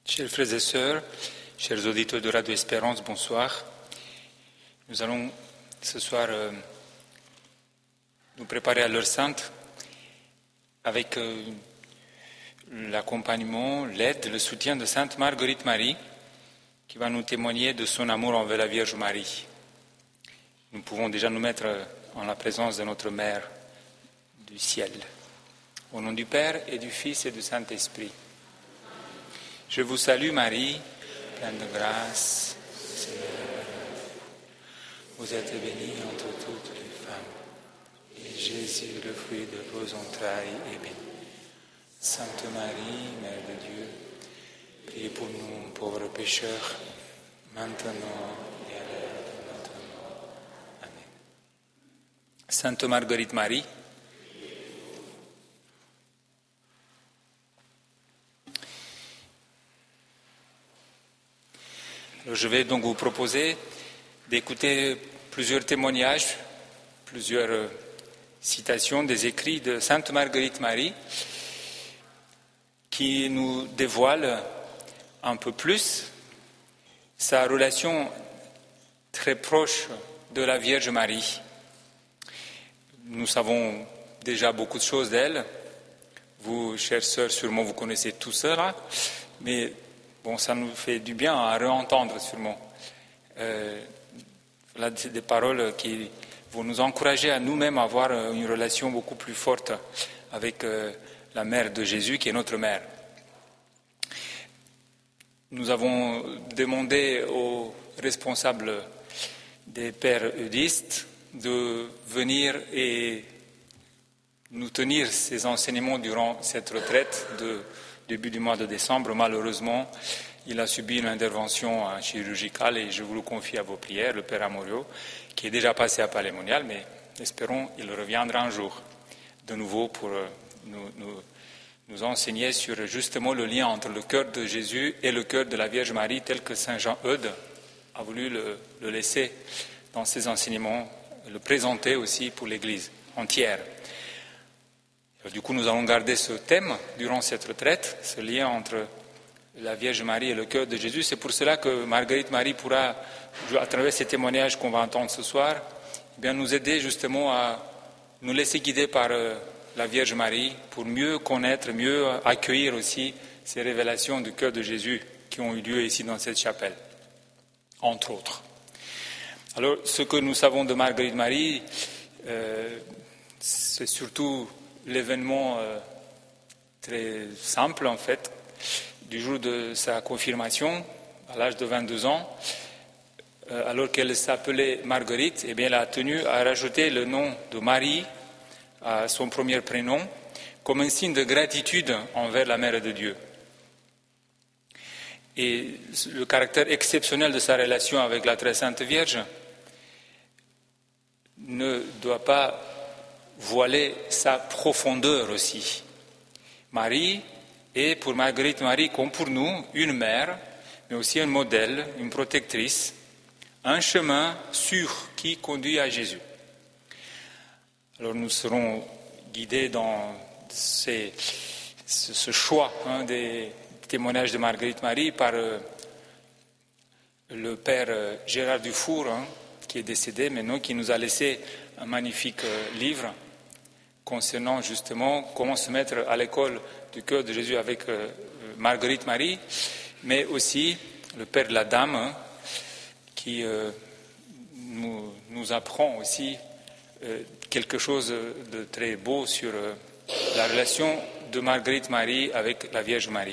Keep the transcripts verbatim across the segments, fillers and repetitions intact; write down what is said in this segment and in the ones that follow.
Chers frères et sœurs, chers auditeurs de Radio Espérance, bonsoir. Nous allons ce soir euh, nous préparer à l'heure sainte avec euh, l'accompagnement, l'aide, le soutien de Sainte Marguerite Marie qui va nous témoigner de son amour envers la Vierge Marie. Nous pouvons déjà nous mettre en la présence de notre Mère du ciel. Au nom du Père et du Fils et du Saint-Esprit. Je vous salue Marie, pleine de grâce, Seigneur. Vous êtes bénie entre toutes les femmes, et Jésus, le fruit de vos entrailles, est béni. Sainte Marie, Mère de Dieu, priez pour nous pauvres pécheurs, maintenant et à l'heure de notre mort. Amen. Sainte Marguerite Marie, alors je vais donc vous proposer d'écouter plusieurs témoignages, plusieurs citations des écrits de Sainte Marguerite Marie qui nous dévoilent un peu plus sa relation très proche de la Vierge Marie. Nous savons déjà beaucoup de choses d'elle. Vous, chères sœurs, sûrement vous connaissez tout cela, mais bon, ça nous fait du bien à réentendre sûrement. Euh, voilà des paroles qui vont nous encourager à nous-mêmes à avoir une relation beaucoup plus forte avec euh, la mère de Jésus qui est notre mère. Nous avons demandé aux responsables des pères eudistes de venir et nous tenir ces enseignements durant cette retraite de début du mois de décembre. Malheureusement, il a subi une intervention chirurgicale et je vous le confie à vos prières, le Père Amorio, qui est déjà passé à Palais-Monial, mais espérons qu'il reviendra un jour de nouveau pour nous, nous, nous enseigner sur justement le lien entre le cœur de Jésus et le cœur de la Vierge Marie, tel que Saint Jean Eudes a voulu le, le laisser dans ses enseignements, le présenter aussi pour l'Église entière. Du coup, nous allons garder ce thème durant cette retraite, ce lien entre la Vierge Marie et le cœur de Jésus. C'est pour cela que Marguerite Marie pourra, à travers ces témoignages qu'on va entendre ce soir, eh bien, nous aider justement à nous laisser guider par la Vierge Marie pour mieux connaître, mieux accueillir aussi ces révélations du cœur de Jésus qui ont eu lieu ici dans cette chapelle, entre autres. Alors, ce que nous savons de Marguerite Marie, euh, c'est surtout l'événement euh, très simple, en fait, du jour de sa confirmation, à l'âge de vingt-deux ans, euh, alors qu'elle s'appelait Marguerite, eh bien, elle a tenu à rajouter le nom de Marie à son premier prénom, comme un signe de gratitude envers la Mère de Dieu. Et le caractère exceptionnel de sa relation avec la Très Sainte Vierge ne doit pas voiler sa profondeur aussi. Marie est pour Marguerite Marie, comme pour nous, une mère, mais aussi un modèle, une protectrice, un chemin sûr qui conduit à Jésus. Alors nous serons guidés dans ces, ce choix hein, des témoignages de Marguerite Marie par euh, le père euh, Gérard Dufour, hein, qui est décédé maintenant, qui nous a laissé un magnifique euh, livre concernant justement comment se mettre à l'école du cœur de Jésus avec euh, Marguerite Marie, mais aussi le Père de la Dame, hein, qui euh, nous, nous apprend aussi euh, quelque chose de très beau sur euh, la relation de Marguerite Marie avec la Vierge Marie.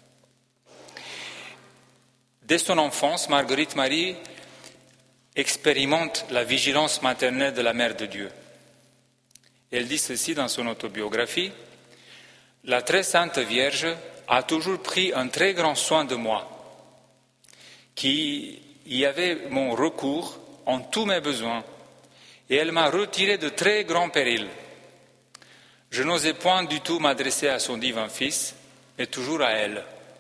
Dès son enfance, Marguerite Marie expérimente la vigilance maternelle de la Mère de Dieu. Elle dit ceci dans son autobiographie: « La très sainte Vierge a toujours pris un très grand soin de moi, qui y avait mon recours en tous mes besoins, et elle m'a retiré de très grands périls. Je n'osais point du tout m'adresser à son divin Fils, mais toujours à elle. »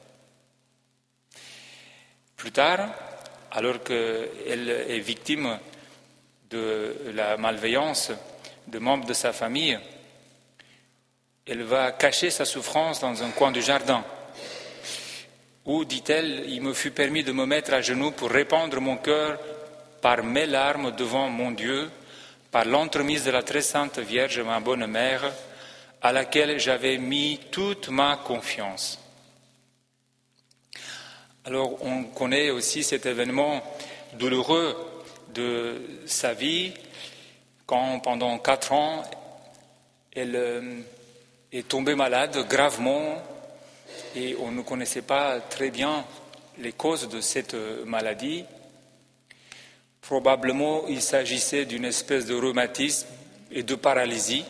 Plus tard, alors qu'elle est victime de la malveillance de membres de sa famille, elle va cacher sa souffrance dans un coin du jardin. où, dit-elle, il me fut permis de me mettre à genoux pour répandre mon cœur par mes larmes devant mon Dieu, par l'entremise de la très sainte Vierge, ma bonne mère, à laquelle j'avais mis toute ma confiance. Alors on connaît aussi cet événement douloureux de sa vie, quand pendant quatre ans, elle est tombée malade gravement et on ne connaissait pas très bien les causes de cette maladie. Probablement, il s'agissait d'une espèce de rhumatisme et de paralysie.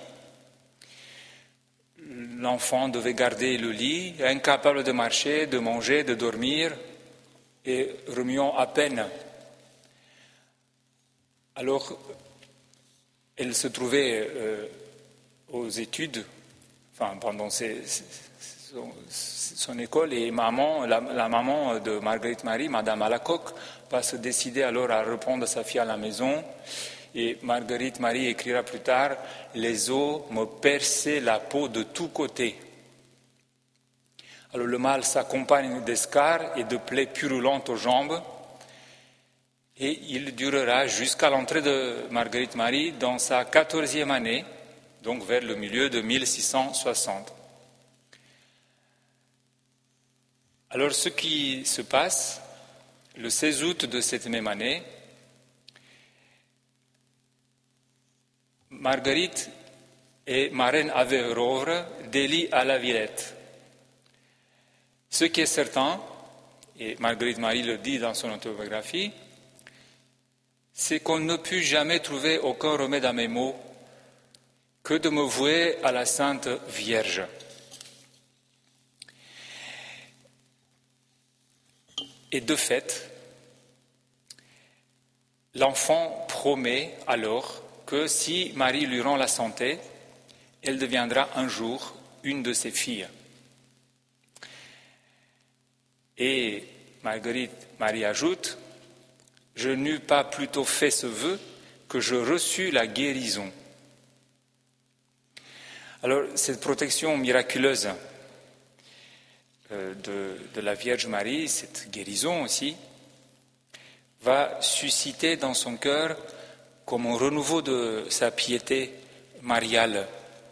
L'enfant devait garder le lit, incapable de marcher, de manger, de dormir et remuant à peine. Alors, elle se trouvait euh, aux études, enfin pendant ses, son, son école, et maman, la, la maman de Marguerite Marie, Madame Alacoque, va se décider alors à reprendre sa fille à la maison. Et Marguerite Marie écrira plus tard « Les os me perçaient la peau de tous côtés ». Alors le mal s'accompagne d'escarres et de plaies purulentes aux jambes, et il durera jusqu'à l'entrée de Marguerite Marie dans sa quatorzième année, donc vers le milieu de mille six cent soixante. Alors ce qui se passe, le seize août de cette même année, Marguerite est marraine à Verrovre, d'Élie à la Villette. Ce qui est certain, et Marguerite Marie le dit dans son autobiographie, c'est qu'on ne put jamais trouver aucun remède à mes maux que de me vouer à la Sainte Vierge. Et de fait, l'enfant promet alors que si Marie lui rend la santé, elle deviendra un jour une de ses filles. Et Marguerite Marie ajoute « Je n'eus pas plutôt fait ce vœu que je reçus la guérison ». Alors, cette protection miraculeuse de, de la Vierge Marie, cette guérison aussi, va susciter dans son cœur comme un renouveau de sa piété mariale.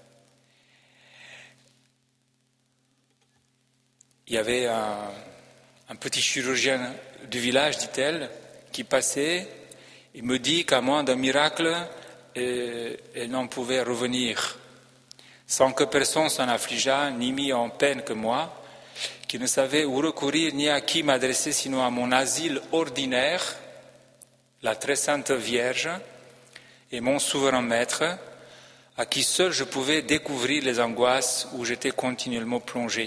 Il y avait un, un petit chirurgien du village, dit-elle, qui passait et me dit qu'à moins d'un miracle, elle, elle n'en pouvait revenir, sans que personne s'en affligeât, ni mis en peine que moi, qui ne savais où recourir ni à qui m'adresser sinon à mon asile ordinaire, la très sainte Vierge, et mon souverain maître, à qui seul je pouvais découvrir les angoisses où j'étais continuellement plongé.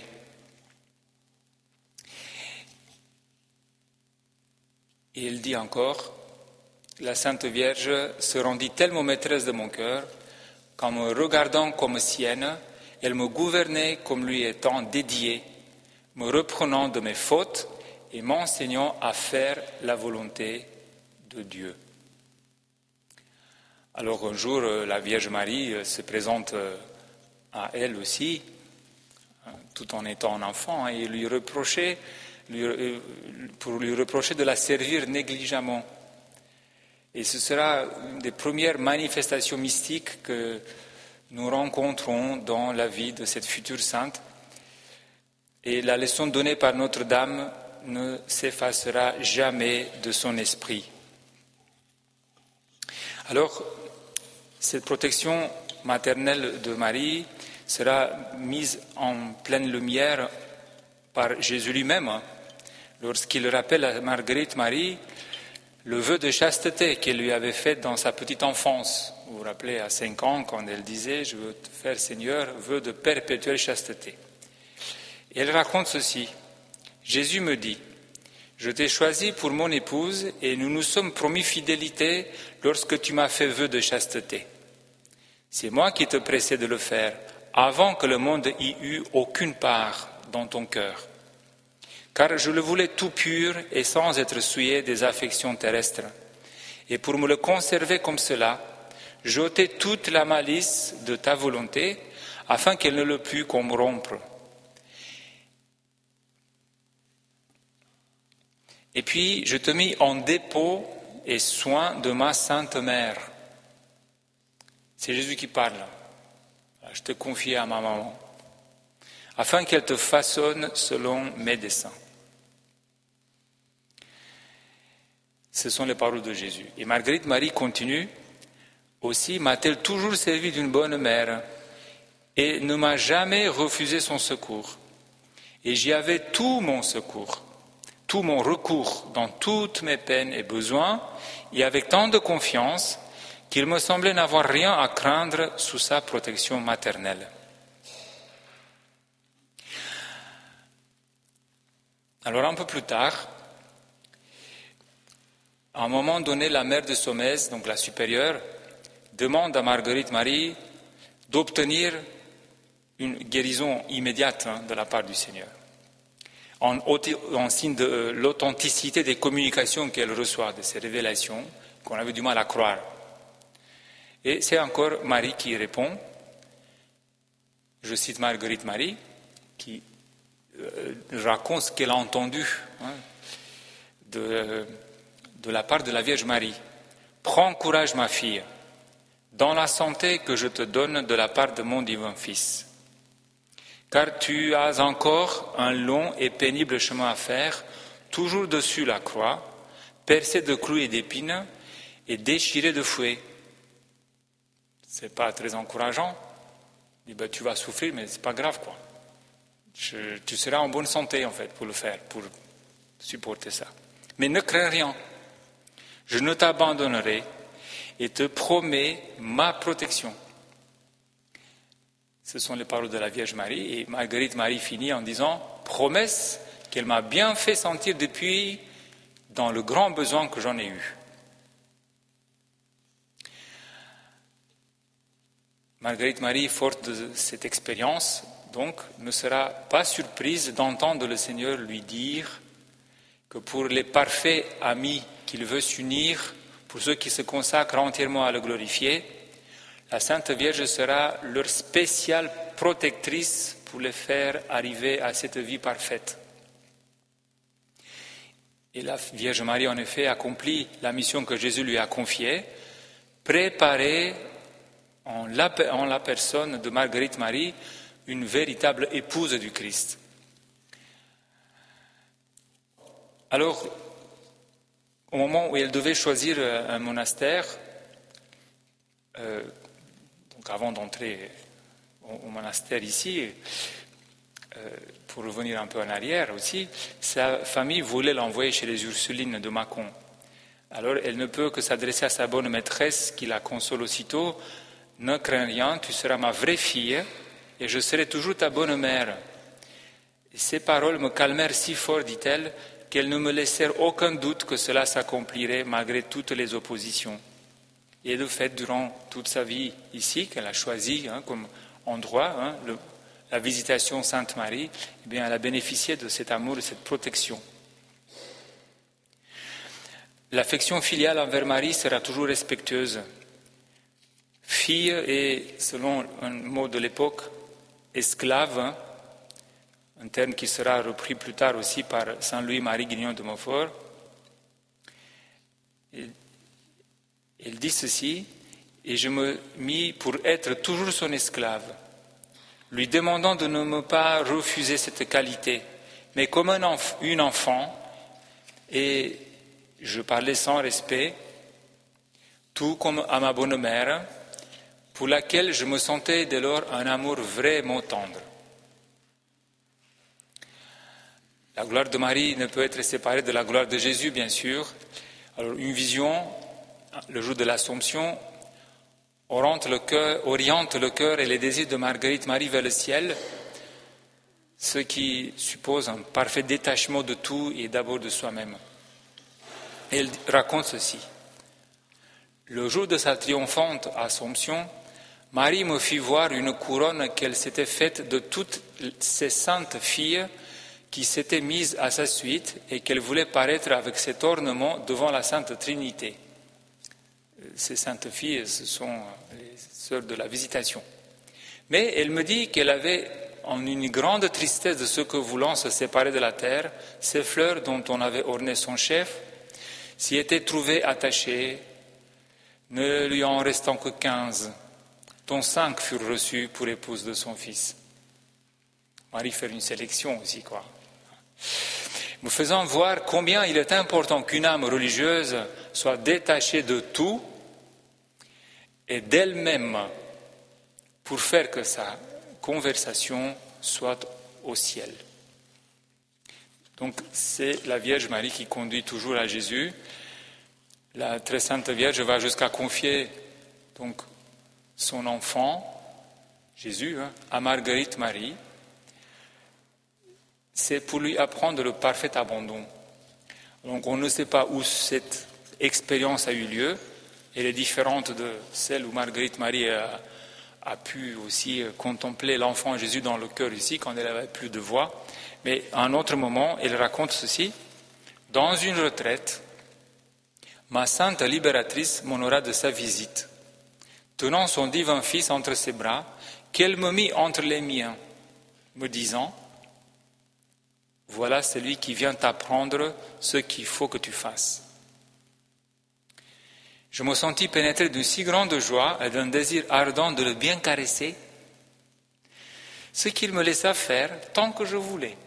Et il dit encore, la Sainte Vierge se rendit tellement maîtresse de mon cœur qu'en me regardant comme sienne, elle me gouvernait comme lui étant dédiée, me reprenant de mes fautes et m'enseignant à faire la volonté de Dieu. Alors un jour, la Vierge Marie se présente à elle aussi, tout en étant un enfant, et lui reprochait, lui, pour lui reprocher de la servir négligemment. Et ce sera une des premières manifestations mystiques que nous rencontrons dans la vie de cette future sainte. Et la leçon donnée par Notre-Dame ne s'effacera jamais de son esprit. Alors, cette protection maternelle de Marie sera mise en pleine lumière par Jésus lui-même, lorsqu'il rappelle à Marguerite Marie le vœu de chasteté qu'elle lui avait fait dans sa petite enfance. Vous vous rappelez, à cinq ans, quand elle disait « Je veux te faire, Seigneur, vœu de perpétuelle chasteté ». Et elle raconte ceci. Jésus me dit « Je t'ai choisi pour mon épouse et nous nous sommes promis fidélité lorsque tu m'as fait vœu de chasteté. C'est moi qui te pressais de le faire, avant que le monde y eût aucune part dans ton cœur. Car je le voulais tout pur et sans être souillé des affections terrestres. Et pour me le conserver comme cela, j'ôtais toute la malice de ta volonté, afin qu'elle ne le pût corrompre. Et puis, je te mis en dépôt et soin de ma sainte mère. C'est Jésus qui parle. Je te confie à ma maman, afin qu'elle te façonne selon mes desseins. Ce sont les paroles de Jésus. Et Marguerite Marie continue, aussi m'a-t-elle toujours servi d'une bonne mère et ne m'a jamais refusé son secours. Et j'y avais tout mon secours, tout mon recours dans toutes mes peines et besoins, et avec tant de confiance qu'il me semblait n'avoir rien à craindre sous sa protection maternelle. Alors un peu plus tard, à un moment donné, la mère de Saumaise, donc la supérieure, demande à Marguerite Marie d'obtenir une guérison immédiate hein, de la part du Seigneur, en, en signe de euh, l'authenticité des communications qu'elle reçoit, de ces révélations qu'on avait du mal à croire. Et c'est encore Marie qui répond, je cite Marguerite Marie, qui euh, raconte ce qu'elle a entendu hein, de, de la part de la Vierge Marie. « Prends courage, ma fille, dans la santé que je te donne de la part de mon divin Fils. Car tu as encore un long et pénible chemin à faire, toujours dessus la croix, percé de clous et d'épines et déchiré de fouets. » C'est pas très encourageant. Il dit, ben, tu vas souffrir, mais c'est pas grave, quoi. Je, tu seras en bonne santé, en fait, pour le faire, pour supporter ça. Mais ne crains rien. Je ne t'abandonnerai et te promets ma protection. Ce sont les paroles de la Vierge Marie. Et Marguerite Marie finit en disant, promesse qu'elle m'a bien fait sentir depuis dans le grand besoin que j'en ai eu. Marguerite Marie, forte de cette expérience, donc, ne sera pas surprise d'entendre le Seigneur lui dire que pour les parfaits amis qu'il veut s'unir, pour ceux qui se consacrent entièrement à le glorifier, la Sainte Vierge sera leur spéciale protectrice pour les faire arriver à cette vie parfaite. Et la Vierge Marie, en effet, accomplit la mission que Jésus lui a confiée, préparer en la, en la personne de Marguerite Marie une véritable épouse du Christ. Alors, au moment où elle devait choisir un monastère, euh, donc avant d'entrer au, au monastère ici, euh, pour revenir un peu en arrière aussi, sa famille voulait l'envoyer chez les Ursulines de Mâcon. Alors elle ne peut que s'adresser à sa bonne maîtresse qui la console aussitôt. « Ne crains rien, tu seras ma vraie fille et je serai toujours ta bonne mère. » Et ces paroles me calmèrent si fort, dit-elle, qu'elles ne me laissèrent aucun doute que cela s'accomplirait malgré toutes les oppositions. Et de fait, durant toute sa vie ici, qu'elle a choisi hein, comme endroit, hein, le, la visitation Sainte-Marie, eh bien, elle a bénéficié de cet amour, de cette protection. L'affection filiale envers Marie sera toujours respectueuse. Fille est, selon un mot de l'époque, esclave, hein, un terme qui sera repris plus tard aussi par Saint Louis-Marie Guignon de Montfort. Il, il dit ceci, « Et je me mis pour être toujours son esclave, lui demandant de ne me pas refuser cette qualité, mais comme un enf- une enfant, et je parlais sans respect, tout comme à ma bonne mère, pour laquelle je me sentais dès lors un amour vraiment tendre. » La gloire de Marie ne peut être séparée de la gloire de Jésus, bien sûr. Alors, une vision, le jour de l'Assomption, oriente le cœur, oriente le cœur et les désirs de Marguerite Marie vers le ciel, ce qui suppose un parfait détachement de tout et d'abord de soi-même. Elle raconte ceci. Le jour de sa triomphante Assomption, Marie me fit voir une couronne qu'elle s'était faite de toutes ses saintes filles qui s'étaient mises à sa suite et qu'elle voulait paraître avec cet ornement devant la Sainte Trinité. Ces saintes filles, ce sont les sœurs de la Visitation. Mais elle me dit qu'elle avait en une grande tristesse de ce que voulant se séparer de la terre, ces fleurs dont on avait orné son chef s'y étaient trouvées attachées, ne lui en restant que quinze, dont cinq furent reçues pour épouse de son fils. Marie fait une sélection aussi, quoi. Nous faisons voir combien il est important qu'une âme religieuse soit détachée de tout et d'elle-même pour faire que sa conversation soit au ciel. Donc c'est la Vierge Marie qui conduit toujours à Jésus. La très sainte Vierge va jusqu'à confier donc son enfant, Jésus, hein, à Marguerite Marie. C'est pour lui apprendre le parfait abandon. Donc on ne sait pas où cette expérience a eu lieu. Elle est différente de celle où Marguerite Marie a, a pu aussi contempler l'enfant Jésus dans le cœur ici, quand elle n'avait plus de voix. Mais à un autre moment, elle raconte ceci. Dans une retraite, ma sainte libératrice m'honora de sa visite. Tenant son divin fils entre ses bras, qu'elle me mit entre les miens, me disant « Voilà celui qui vient t'apprendre ce qu'il faut que tu fasses. » Je me sentis pénétré d'une si grande joie et d'un désir ardent de le bien caresser, ce qu'il me laissa faire tant que je voulais.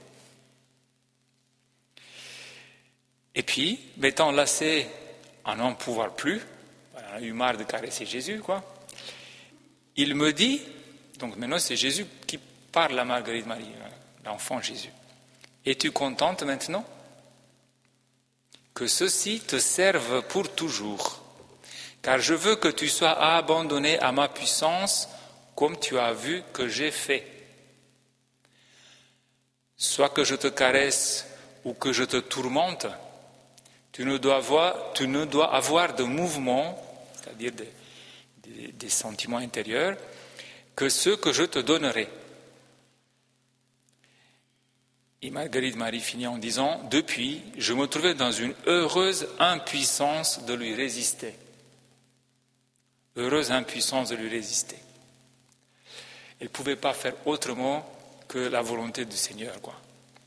Et puis, m'étant lassé à n'en pouvoir plus, on a eu marre de caresser Jésus, quoi, il me dit, donc maintenant c'est Jésus qui parle à Marguerite Marie, l'enfant Jésus. Es-tu contente maintenant? Que ceci te serve pour toujours, car je veux que tu sois abandonné à ma puissance, comme tu as vu que j'ai fait. Soit que je te caresse ou que je te tourmente, tu ne dois avoir, tu ne dois avoir de mouvement, c'est-à-dire des, des, des sentiments intérieurs, que ceux que je te donnerai. Et Marguerite Marie finit en disant « Depuis, je me trouvais dans une heureuse impuissance de lui résister. » Heureuse impuissance de lui résister. Elle ne pouvait pas faire autrement que la volonté du Seigneur, quoi.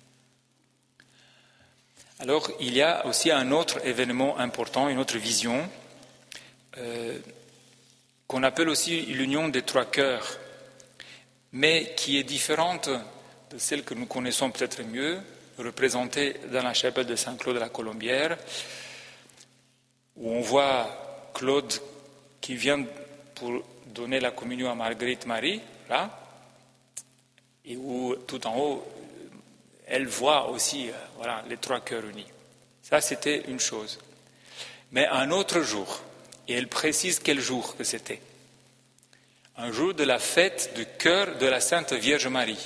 Alors, il y a aussi un autre événement important, une autre vision, euh, qu'on appelle aussi l'union des trois cœurs, mais qui est différente de celle que nous connaissons peut-être mieux, représentée dans la chapelle de Saint-Claude de la Colombière, où on voit Claude qui vient pour donner la communion à Marguerite Marie, là, et où tout en haut, elle voit aussi euh, voilà, les trois cœurs unis. Ça, c'était une chose. Mais un autre jour, et elle précise quel jour que c'était, un jour de la fête du cœur de la Sainte Vierge Marie.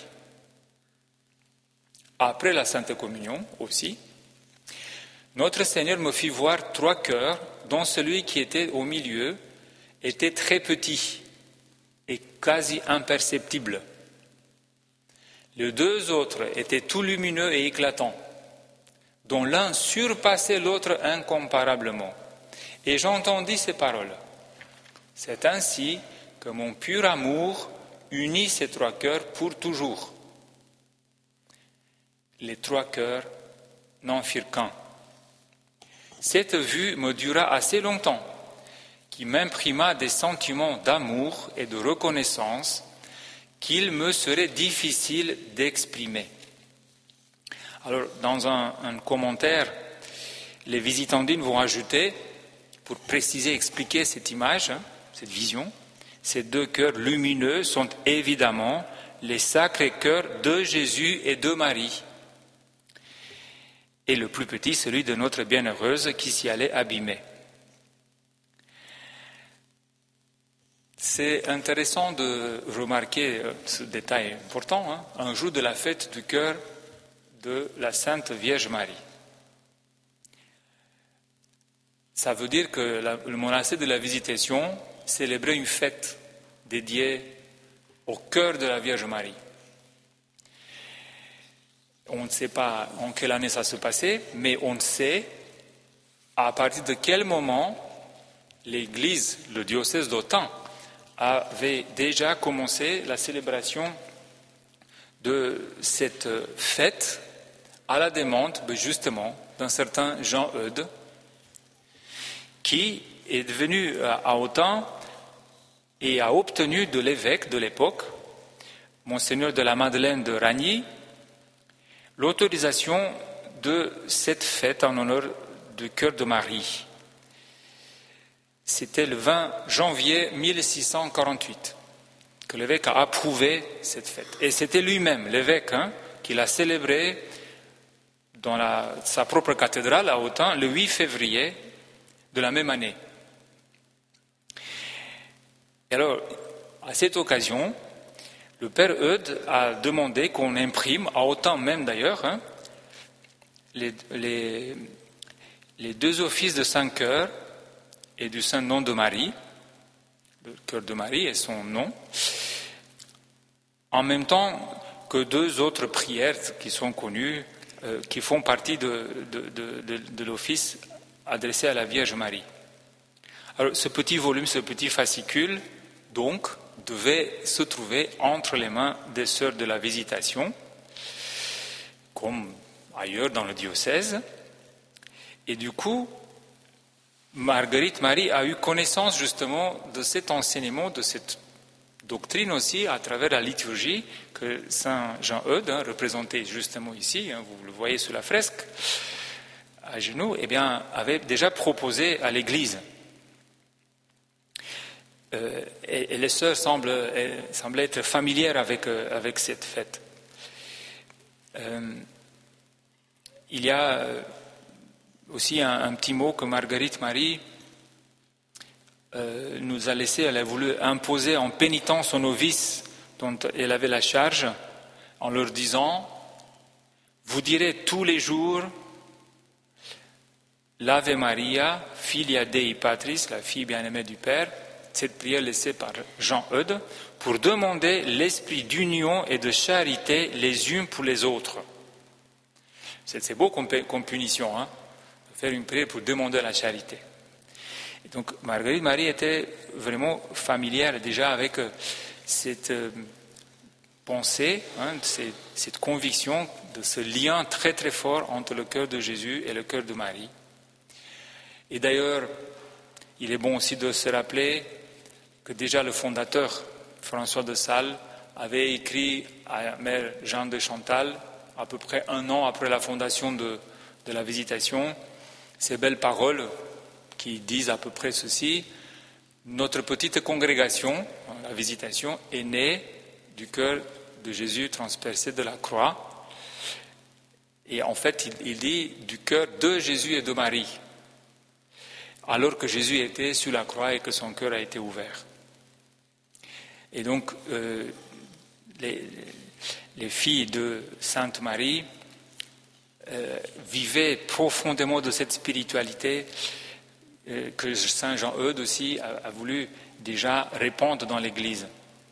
Après la Sainte Communion aussi, notre Seigneur me fit voir trois cœurs, dont celui qui était au milieu était très petit et quasi imperceptible. Les deux autres étaient tout lumineux et éclatants, dont l'un surpassait l'autre incomparablement. Et j'entendis ces paroles. C'est ainsi que mon pur amour unit ces trois cœurs pour toujours. Les trois cœurs n'en firent qu'un. Cette vue me dura assez longtemps, qui m'imprima des sentiments d'amour et de reconnaissance qu'il me serait difficile d'exprimer. Alors, dans un, un commentaire, les visitandines vont ajouter, pour préciser, expliquer cette image, hein, cette vision, ces deux cœurs lumineux sont évidemment les sacrés cœurs de Jésus et de Marie. Et le plus petit, celui de notre bienheureuse qui s'y allait abîmer. C'est intéressant de remarquer ce détail important, hein, un jour de la fête du cœur de la Sainte Vierge Marie. Ça veut dire que la, le monastère de la Visitation célébrait une fête dédiée au cœur de la Vierge Marie. On ne sait pas en quelle année ça se passait, mais on sait à partir de quel moment l'Église, le diocèse d'Autun, avait déjà commencé la célébration de cette fête à la demande, justement, d'un certain Jean Eudes, qui est devenu à Autun et a obtenu de l'évêque de l'époque, Monseigneur de la Madeleine de Ragny, l'autorisation de cette fête en honneur du cœur de Marie. C'était le vingt janvier mille six cent quarante-huit que l'évêque a approuvé cette fête. Et c'était lui-même, l'évêque, hein, qui l'a célébrée dans la, sa propre cathédrale à Autun le huit février de la même année. Et alors, à cette occasion, le père Eudes a demandé qu'on imprime, à Autun même d'ailleurs, hein, les, les, les deux offices de Saint-Cœur et du Saint-Nom de Marie, le cœur de Marie et son nom, en même temps que deux autres prières qui sont connues, euh, qui font partie de, de, de, de, de l'office adressé à la Vierge Marie. Alors, ce petit volume, ce petit fascicule, donc, devait se trouver entre les mains des sœurs de la Visitation, comme ailleurs dans le diocèse. Et du coup, Marguerite Marie a eu connaissance justement de cet enseignement, de cette doctrine aussi, à travers la liturgie que Saint Jean Eudes, hein, représenté justement ici, hein, vous le voyez sur la fresque, à genoux, eh bien, avait déjà proposé à l'Église. Euh, et, et les sœurs semblent, euh, semblent être familières avec, euh, avec cette fête. Euh, il y a euh, aussi un, un petit mot que Marguerite Marie euh, nous a laissé. Elle a voulu imposer en pénitence aux novices dont elle avait la charge, en leur disant « Vous direz tous les jours l'Ave Maria, Filia Dei Patris, la fille bien-aimée du Père », cette prière laissée par Jean Eudes, pour demander l'esprit d'union et de charité les unes pour les autres. C'est beau comme, comme punition, hein, de faire une prière pour demander la charité. Et donc Marguerite Marie était vraiment familière déjà avec cette pensée, hein, cette, cette conviction de ce lien très très fort entre le cœur de Jésus et le cœur de Marie. Et d'ailleurs, il est bon aussi de se rappeler que déjà le fondateur, François de Sales, avait écrit à Mère Jeanne de Chantal, à peu près un an après la fondation de, de la Visitation, ces belles paroles qui disent à peu près ceci: notre petite congrégation, la Visitation, est née du cœur de Jésus transpercé de la croix. Et en fait, il, il dit du cœur de Jésus et de Marie, alors que Jésus était sur la croix et que son cœur a été ouvert. Et donc, euh, les, les filles de Sainte Marie euh, vivaient profondément de cette spiritualité euh, que Saint Jean Eudes aussi a, a voulu déjà répandre dans l'Église.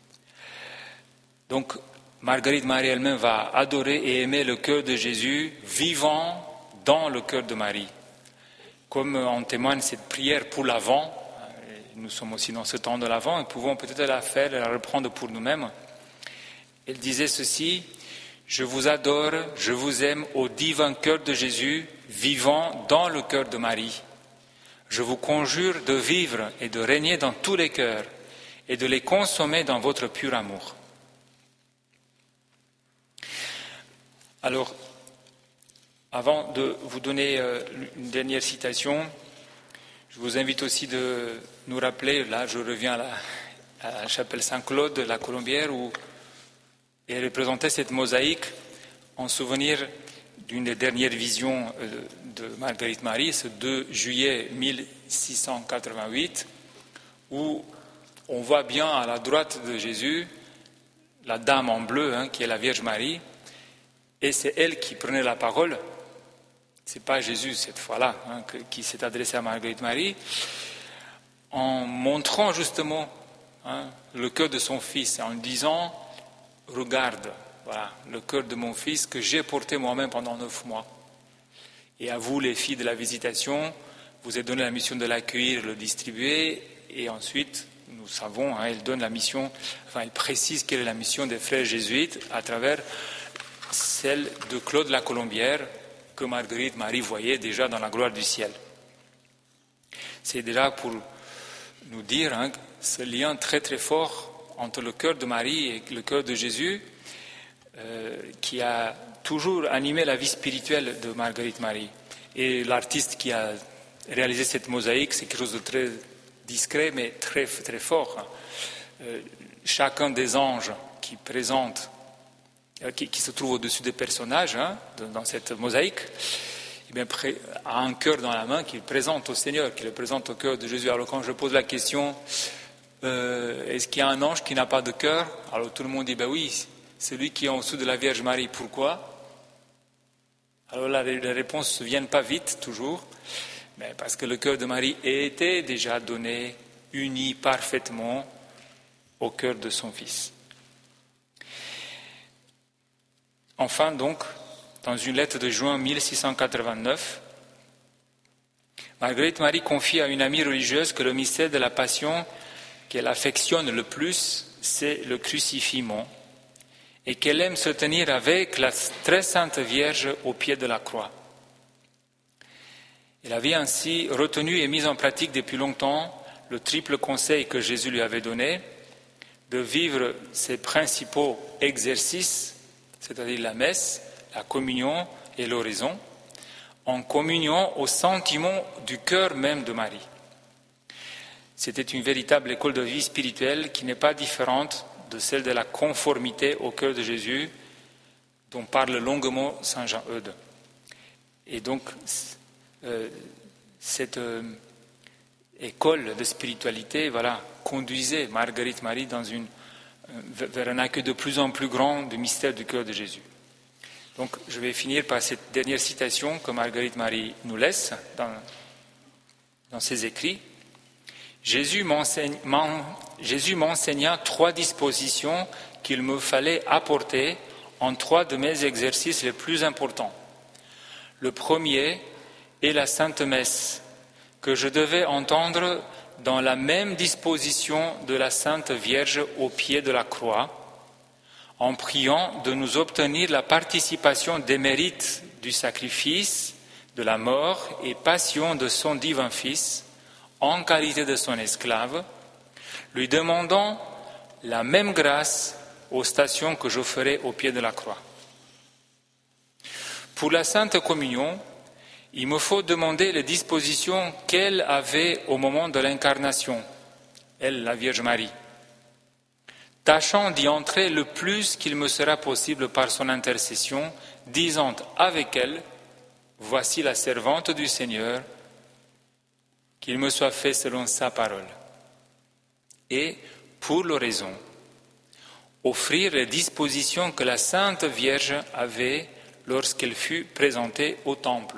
Donc, Marguerite Marie elle-même va adorer et aimer le cœur de Jésus vivant dans le cœur de Marie. Comme en témoigne cette prière pour l'Avent, nous sommes aussi dans ce temps de l'Avent, et pouvons peut-être la faire et la reprendre pour nous-mêmes. Elle disait ceci: je vous adore, je vous aime au divin cœur de Jésus, vivant dans le cœur de Marie. Je vous conjure de vivre et de régner dans tous les cœurs et de les consommer dans votre pur amour. Alors, avant de vous donner une dernière citation, je vous invite aussi de nous rappeler, là je reviens à la, à la chapelle Saint-Claude de la Colombière, où est représentée cette mosaïque en souvenir d'une des dernières visions de Marguerite Marie, ce deux juillet mille six cent quatre-vingt-huit, où on voit bien à la droite de Jésus la dame en bleu, hein, qui est la Vierge Marie, et c'est elle qui prenait la parole. Ce n'est pas Jésus cette fois-là, hein, que, qui s'est adressé à Marguerite Marie, en montrant justement, hein, le cœur de son fils, en disant « Regarde, voilà, le cœur de mon fils que j'ai porté moi-même pendant neuf mois. Et à vous, les filles de la Visitation, vous êtes donné la mission de l'accueillir, le distribuer, et ensuite nous savons, hein, elle donne la mission, enfin elle précise quelle est la mission des frères jésuites à travers celle de Claude la Colombière que Marguerite Marie voyait déjà dans la gloire du ciel. C'est déjà pour nous dire hein, ce lien très très fort entre le cœur de Marie et le cœur de Jésus euh, qui a toujours animé la vie spirituelle de Marguerite Marie. Et l'artiste qui a réalisé cette mosaïque, c'est quelque chose de très discret mais très, très fort. Euh, chacun des anges qui présentent, euh, qui, qui se trouve au-dessus des personnages hein, de, dans cette mosaïque, eh bien, pré, a un cœur dans la main qu'il présente au Seigneur, qu'il le présente au cœur de Jésus. Alors quand je pose la question, euh, est-ce qu'il y a un ange qui n'a pas de cœur? Alors tout le monde dit, ben oui, celui qui est en dessous de la Vierge Marie. Pourquoi? Alors là, les réponses ne viennent pas vite, toujours, mais parce que le cœur de Marie était déjà donné, uni parfaitement au cœur de son Fils. Enfin, donc, dans une lettre de juin mille six cent quatre-vingt-neuf, Marguerite Marie confie à une amie religieuse que le mystère de la Passion qu'elle affectionne le plus, c'est le crucifixion, et qu'elle aime se tenir avec la très sainte Vierge au pied de la croix. Elle avait ainsi retenu et mis en pratique depuis longtemps le triple conseil que Jésus lui avait donné, de vivre ses principaux exercices, c'est-à-dire la messe, la communion et l'oraison, en communion au sentiment du cœur même de Marie. C'était une véritable école de vie spirituelle qui n'est pas différente de celle de la conformité au cœur de Jésus, dont parle longuement saint Jean Eudes. Et donc, euh, cette euh, école de spiritualité, voilà, conduisait Marguerite Marie dans une, euh, vers un accueil de plus en plus grand du mystère du cœur de Jésus. Donc, je vais finir par cette dernière citation que Marguerite Marie nous laisse dans, dans ses écrits. Jésus m'enseigne, Jésus m'enseigna trois dispositions qu'il me fallait apporter en trois de mes exercices les plus importants. Le premier est la Sainte Messe, que je devais entendre dans la même disposition de la Sainte Vierge au pied de la croix, en priant de nous obtenir la participation des mérites du sacrifice, de la mort et passion de son divin Fils, en qualité de son esclave, lui demandant la même grâce aux stations que je ferai au pied de la croix. Pour la Sainte Communion, il me faut demander les dispositions qu'elle avait au moment de l'incarnation, elle, la Vierge Marie, tâchant d'y entrer le plus qu'il me sera possible par son intercession, disant avec elle, « Voici la servante du Seigneur, qu'il me soit fait selon sa parole. » Et, pour l'oraison, offrir les dispositions que la Sainte Vierge avait lorsqu'elle fut présentée au temple.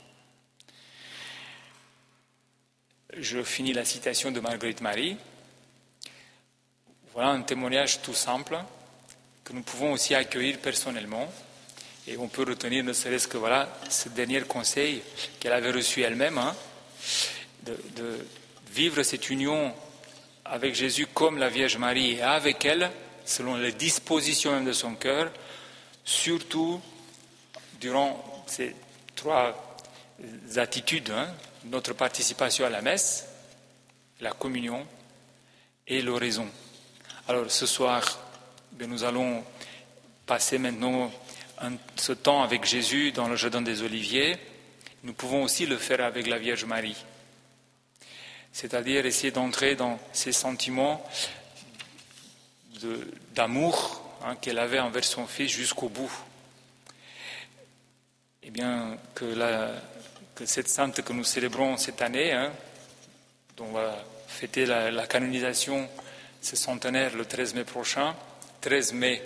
Je finis la citation de Marguerite Marie. Voilà un témoignage tout simple que nous pouvons aussi accueillir personnellement. Et on peut retenir ne serait-ce que voilà, ce dernier conseil qu'elle avait reçu elle-même, hein, de, de vivre cette union avec Jésus comme la Vierge Marie et avec elle, selon les dispositions même de son cœur, surtout durant ces trois attitudes, hein, notre participation à la messe, la communion et l'oraison. Alors ce soir, nous allons passer maintenant un, ce temps avec Jésus dans le jardin des Oliviers. Nous pouvons aussi le faire avec la Vierge Marie. C'est-à-dire essayer d'entrer dans ces sentiments de, d'amour hein, qu'elle avait envers son Fils jusqu'au bout. Eh bien, que, la, que cette sainte que nous célébrons cette année, hein, dont on va fêter la, la canonisation, ce centenaire le treize mai prochain, treize mai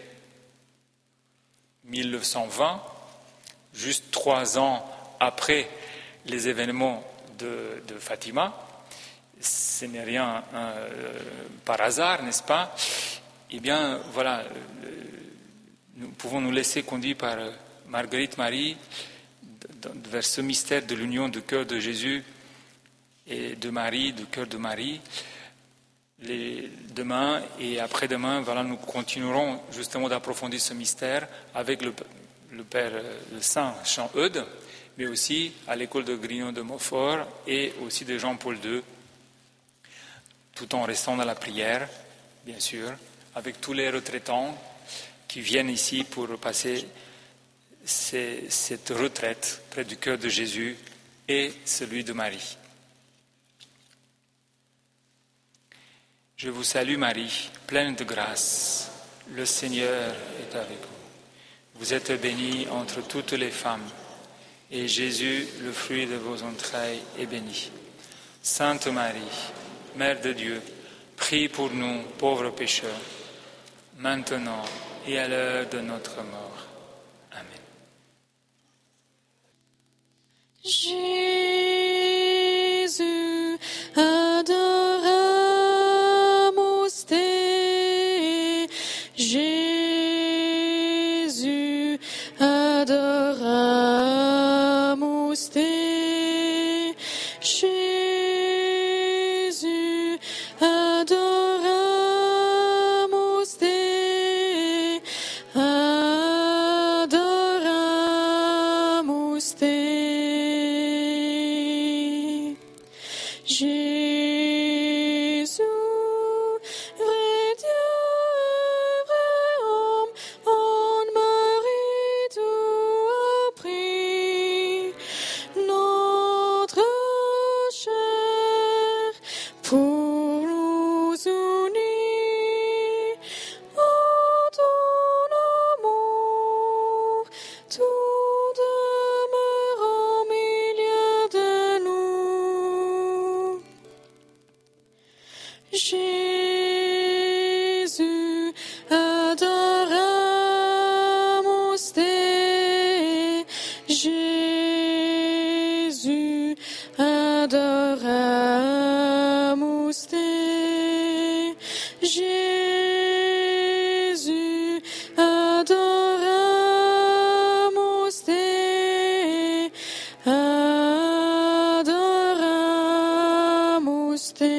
mille neuf cent vingt, juste trois ans après les événements de, de Fatima. Ce n'est rien euh, par hasard, n'est-ce pas? Eh bien, voilà, euh, nous pouvons nous laisser conduire par euh, Marguerite Marie vers ce mystère de l'union du cœur de Jésus et de Marie, du cœur de Marie, les, demain et après-demain, voilà, nous continuerons justement d'approfondir ce mystère avec le, le Père, le Saint Jean-Eudes, mais aussi à l'école de Grignon de Montfort et aussi de Jean-Paul deux, tout en restant dans la prière, bien sûr, avec tous les retraitants qui viennent ici pour passer ces, cette retraite près du cœur de Jésus et celui de Marie. Je vous salue Marie, pleine de grâce. Le Seigneur est avec vous. Vous êtes bénie entre toutes les femmes, et Jésus, le fruit de vos entrailles, est béni. Sainte Marie, Mère de Dieu, prie pour nous, pauvres pécheurs, maintenant et à l'heure de notre mort. Amen. Jésus, adoramus te. Jésus, adoramus te. Jésus, adoramus te. Adoramus te. Jésus, vrai Dieu et vrai homme, en Marie tout appris, notre chair pour nous unir en ton amour, tout demeure au milieu de nous. Jésus, adoramus te. Jésus, adoramus te. Jésus, adoramus te. Adoramus te.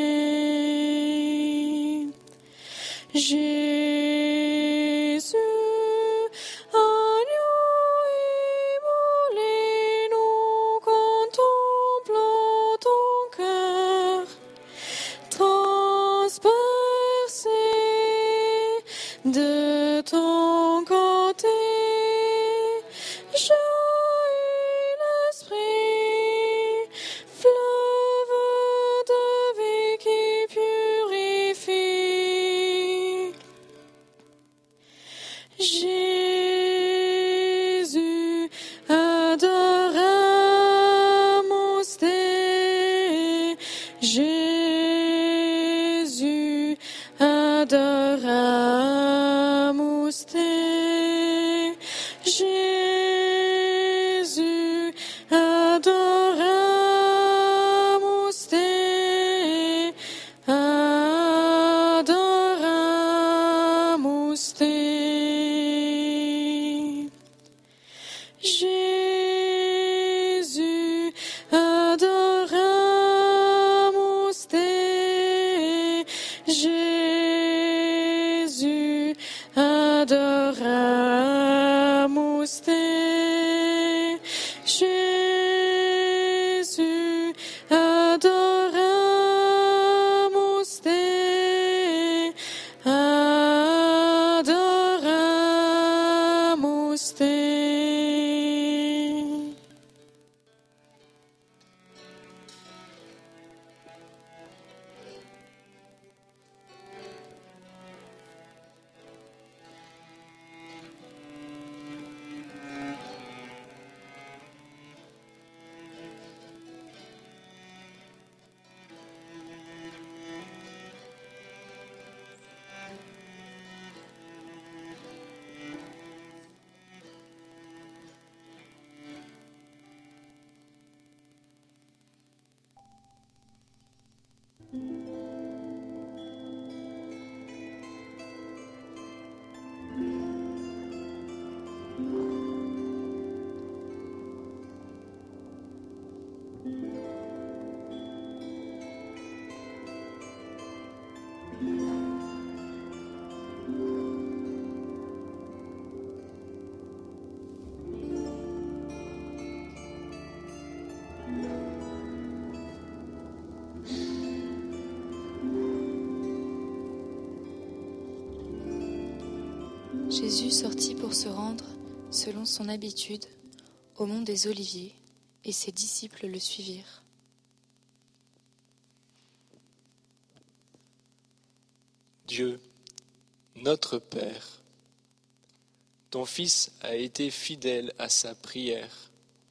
Jésus, agneau immolé, nous contemplons ton cœur transpercé de ton côté. Jaillit l'esprit, fleuve de vie qui purifie. Jésus, adoramus te. Jésus, adoramus te. Jésus, adoramus te. Adoramus te. Jésus, adoramus te. Jésus, adoramus te. Jésus, adoramus te. Adoramus te. Jésus sortit pour se rendre, selon son habitude, au mont des Oliviers, et ses disciples le suivirent. Dieu, notre Père, ton Fils a été fidèle à sa prière.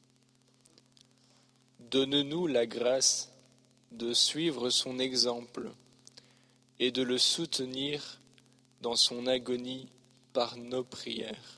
Donne-nous la grâce de suivre son exemple et de le soutenir dans son agonie par nos prières.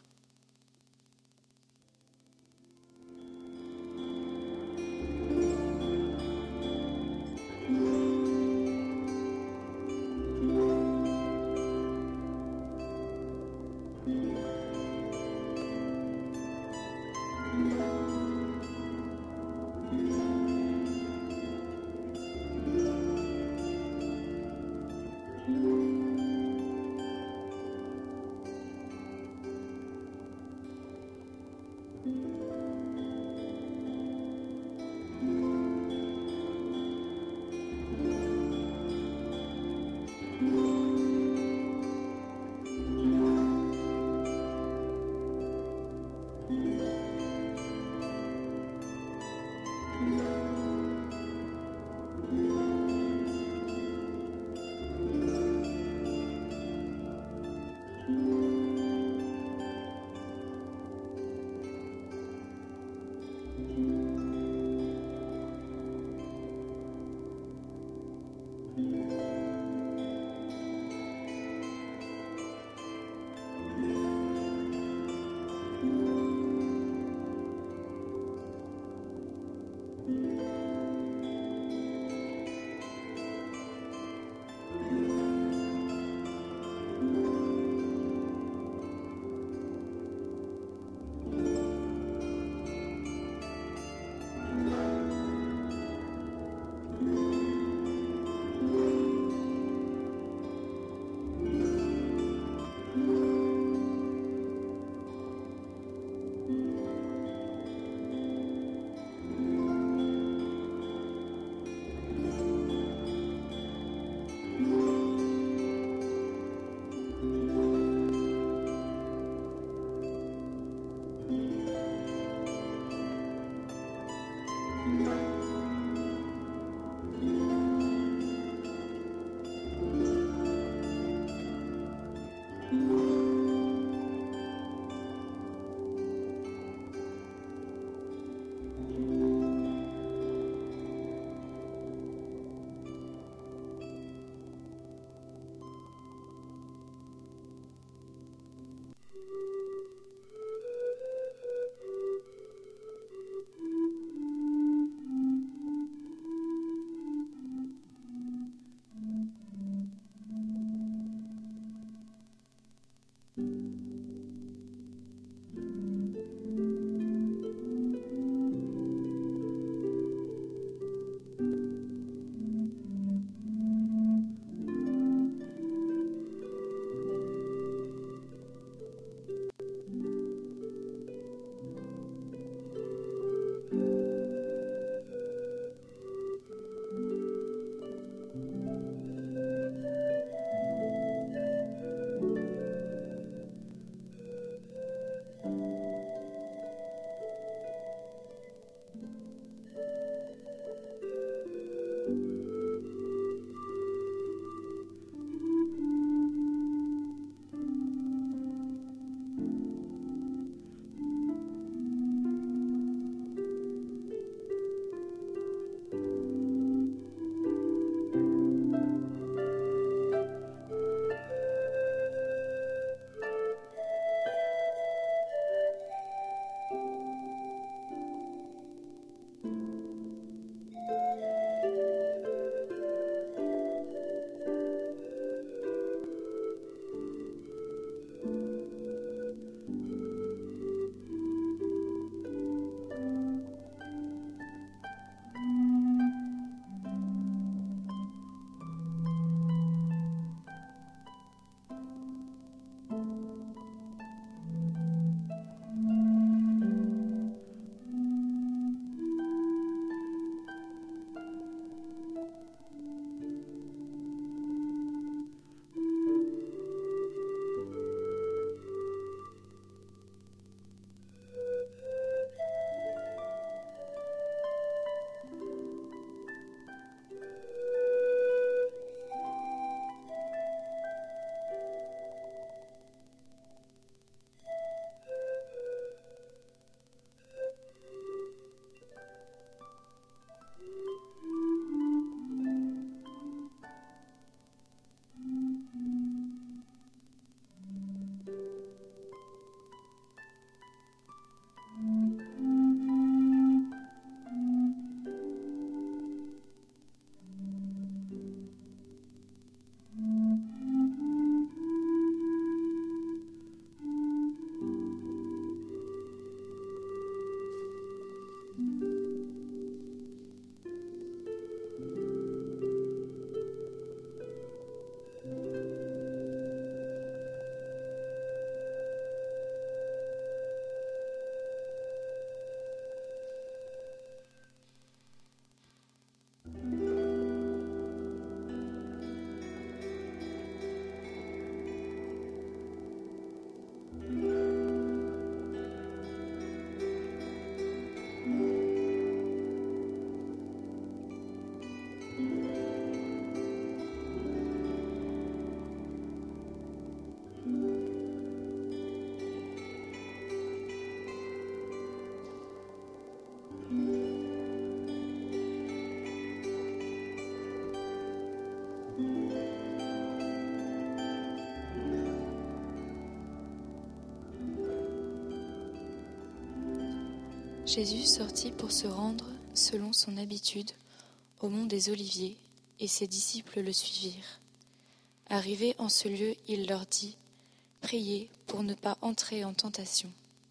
Jésus sortit pour se rendre, selon son habitude, au mont des Oliviers, et ses disciples le suivirent. Arrivé en ce lieu, il leur dit : « Priez pour ne pas entrer en tentation. »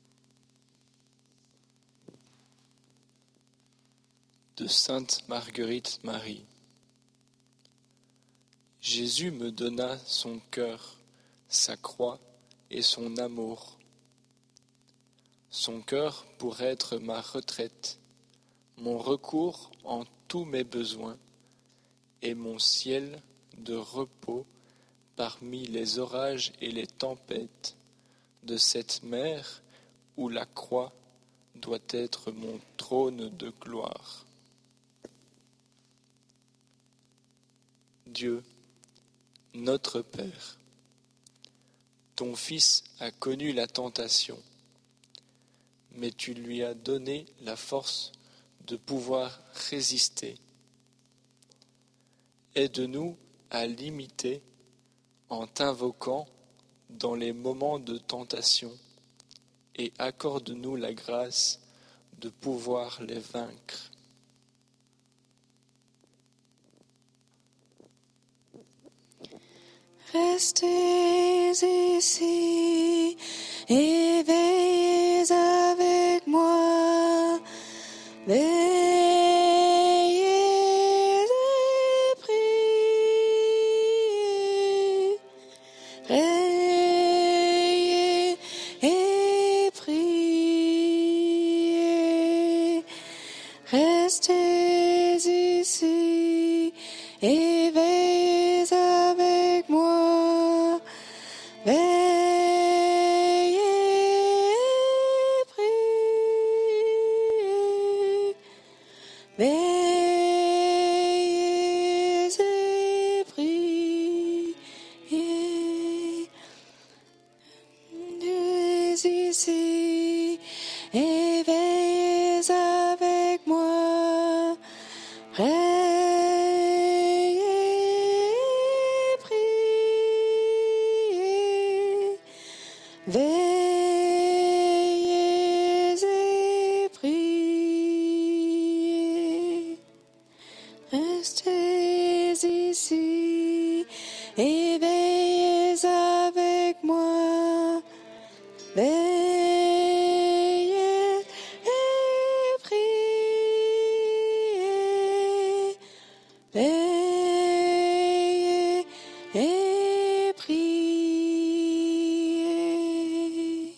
De Sainte Marguerite Marie. Jésus me donna son cœur, sa croix et son amour. Son cœur pour être ma retraite, mon recours en tous mes besoins, et mon ciel de repos parmi les orages et les tempêtes de cette mer où la croix doit être mon trône de gloire. Dieu, notre Père, ton Fils a connu la tentation, mais tu lui as donné la force de pouvoir résister. Aide-nous à l'imiter en t'invoquant dans les moments de tentation et accorde-nous la grâce de pouvoir les vaincre. Restez ici et veillez avec moi. Veillez et priez. Veillez et priez. Restez ici et veillez avec moi. Veillez et priez. Veillez et priez. Veillez ici et veillez avec moi. Veillez et priez. Veillez et priez. Restez ici et veillez avec moi. Veillez et priez. Veillez et priez.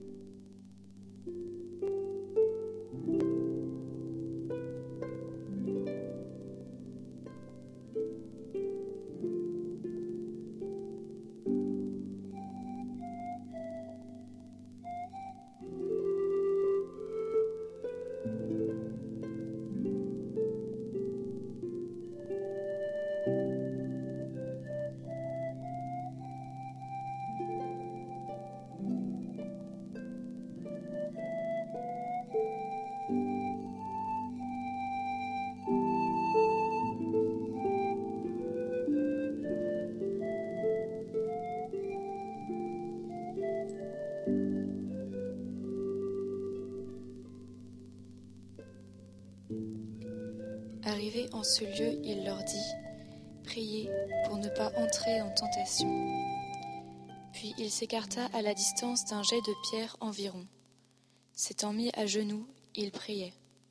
Arrivé en ce lieu, il leur dit « Priez pour ne pas entrer en tentation. » Puis il s'écarta à la distance d'un jet de pierre environ. S'étant mis à genoux, il priait.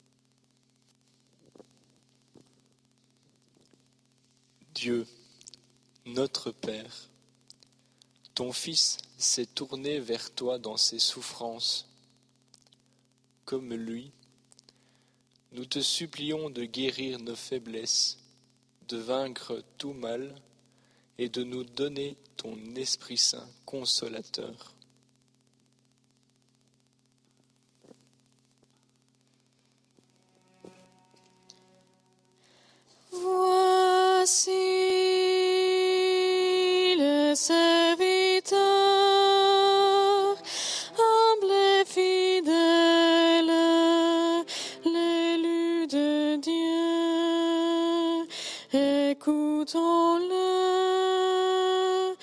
Dieu, notre Père, ton Fils s'est tourné vers toi dans ses souffrances. Comme lui, nous te supplions de guérir nos faiblesses, de vaincre tout mal et de nous donner ton Esprit Saint consolateur. Voici le serviteur, humble et fidèle, l'élu de Dieu. Écoutons-le,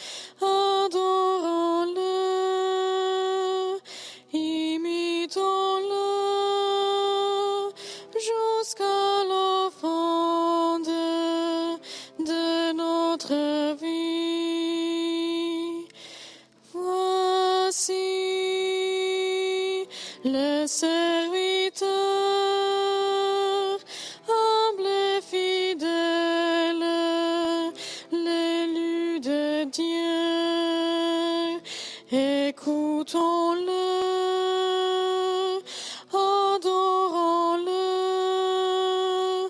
adorons-le, imitons-le jusqu'à l'offrande de notre vie. Voici le serviteur, humble et fidèle, l'élu de Dieu. Écoutons-le, adorons-le,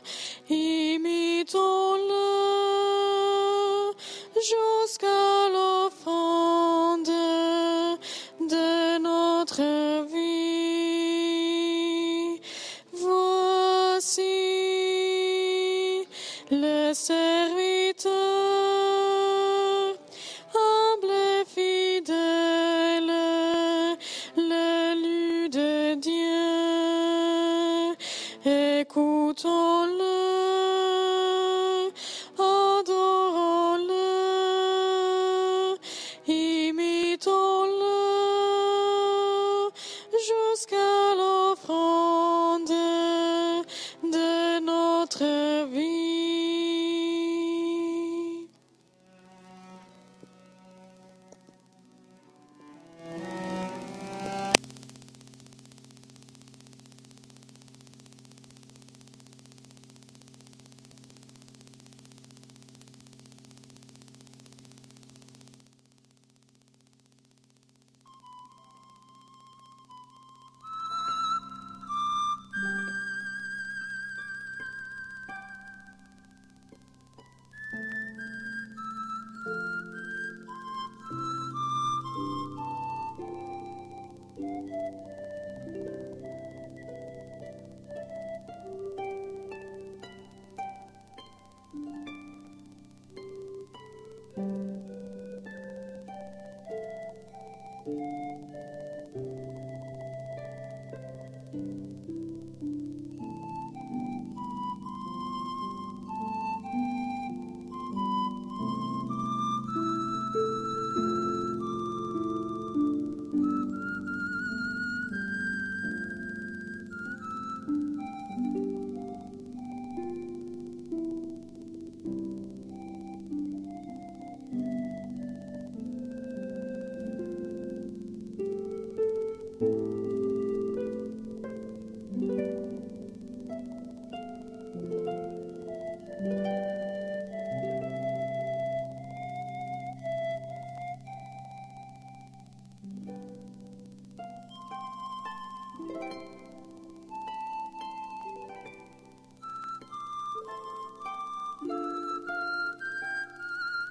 imitons-le jusqu'à l'offrande de notre vie. Voici le serviteur, humble et fidèle, l'élu de Dieu. Écoutons-le, adorons-le, imitons-le jusqu'à l'offrande de notre vie.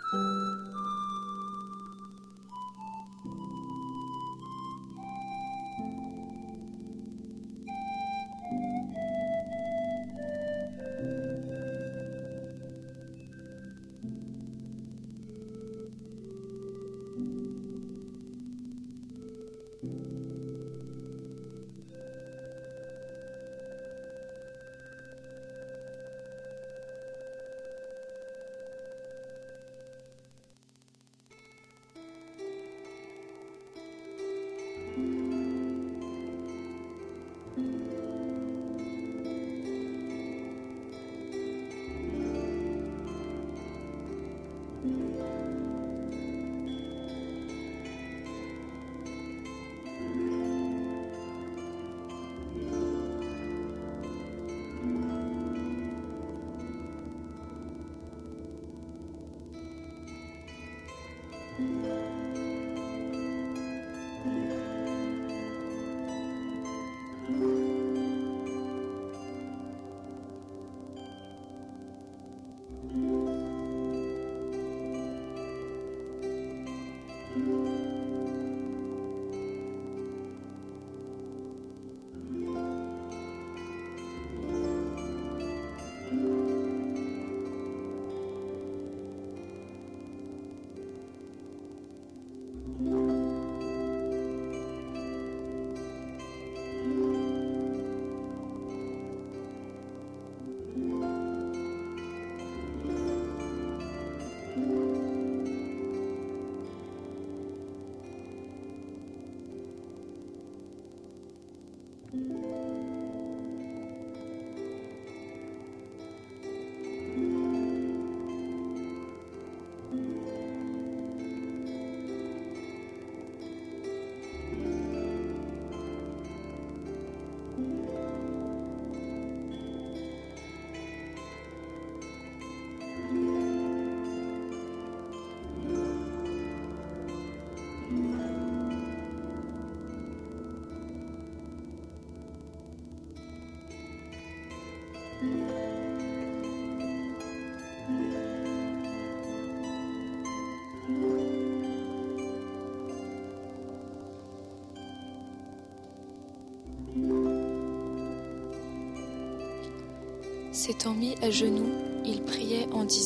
S'étant mis à genoux, il priait en disant :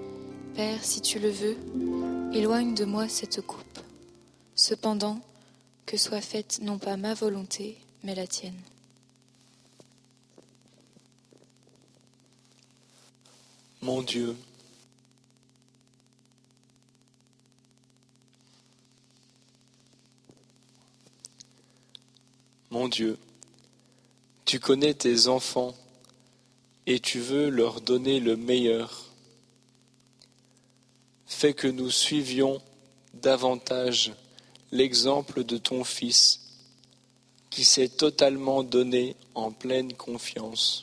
« Père, si tu le veux, éloigne de moi cette coupe. Cependant, que soit faite non pas ma volonté, mais la tienne. » Mon Dieu, mon Dieu, tu connais tes enfants et tu veux leur donner le meilleur. Fais que nous suivions davantage l'exemple de ton Fils, qui s'est totalement donné en pleine confiance.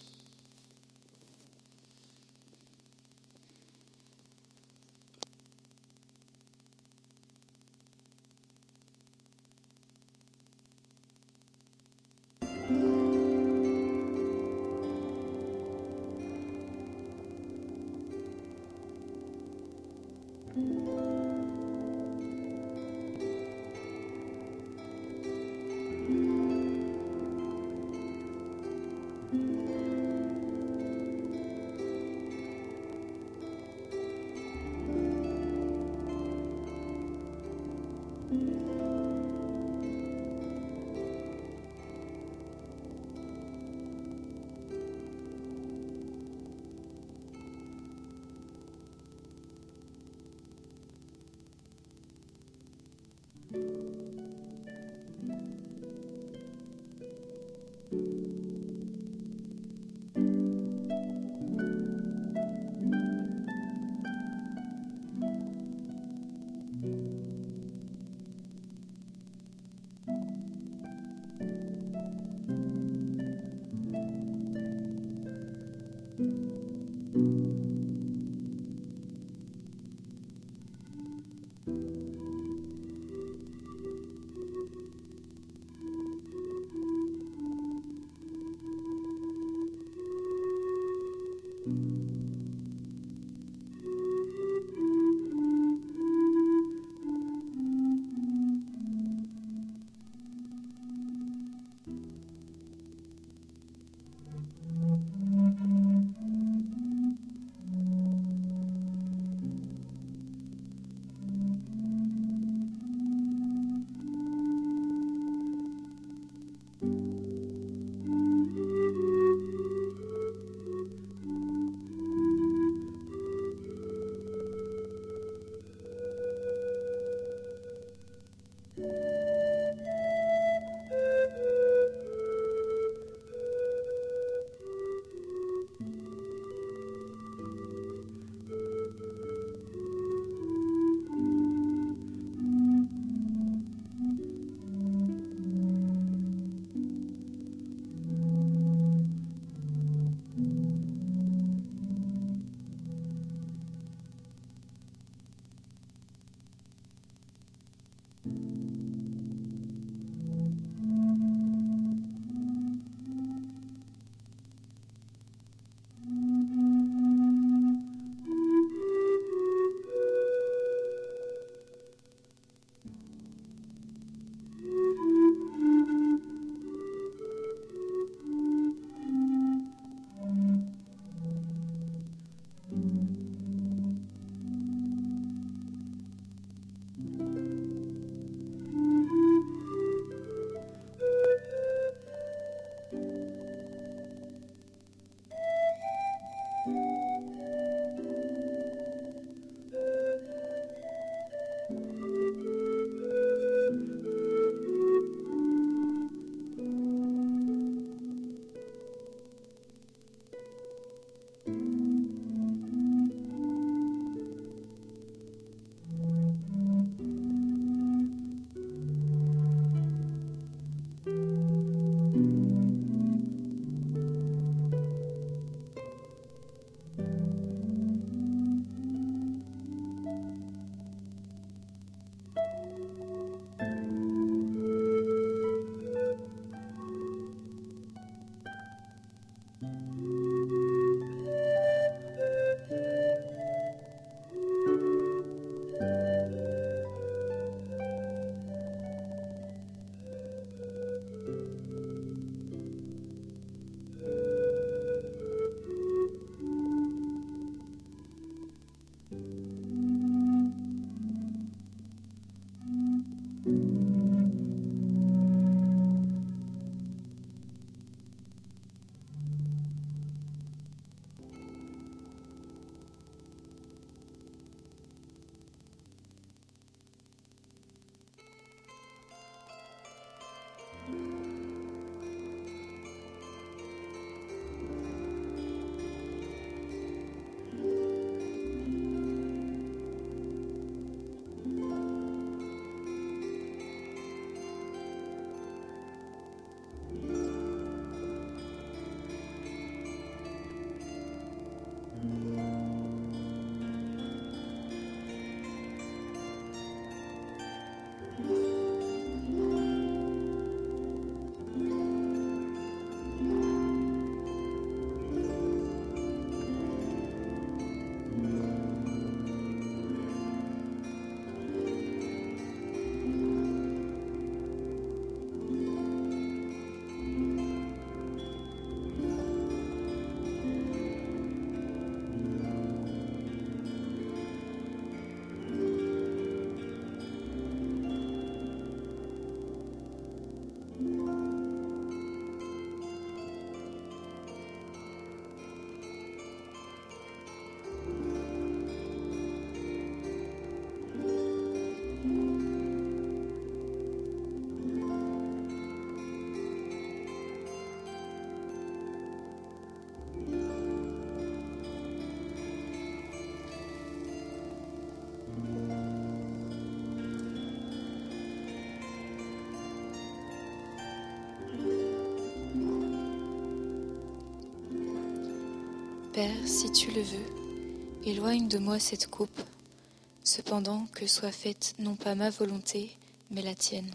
Père, si tu le veux, éloigne de moi cette coupe, cependant que soit faite non pas ma volonté, mais la tienne.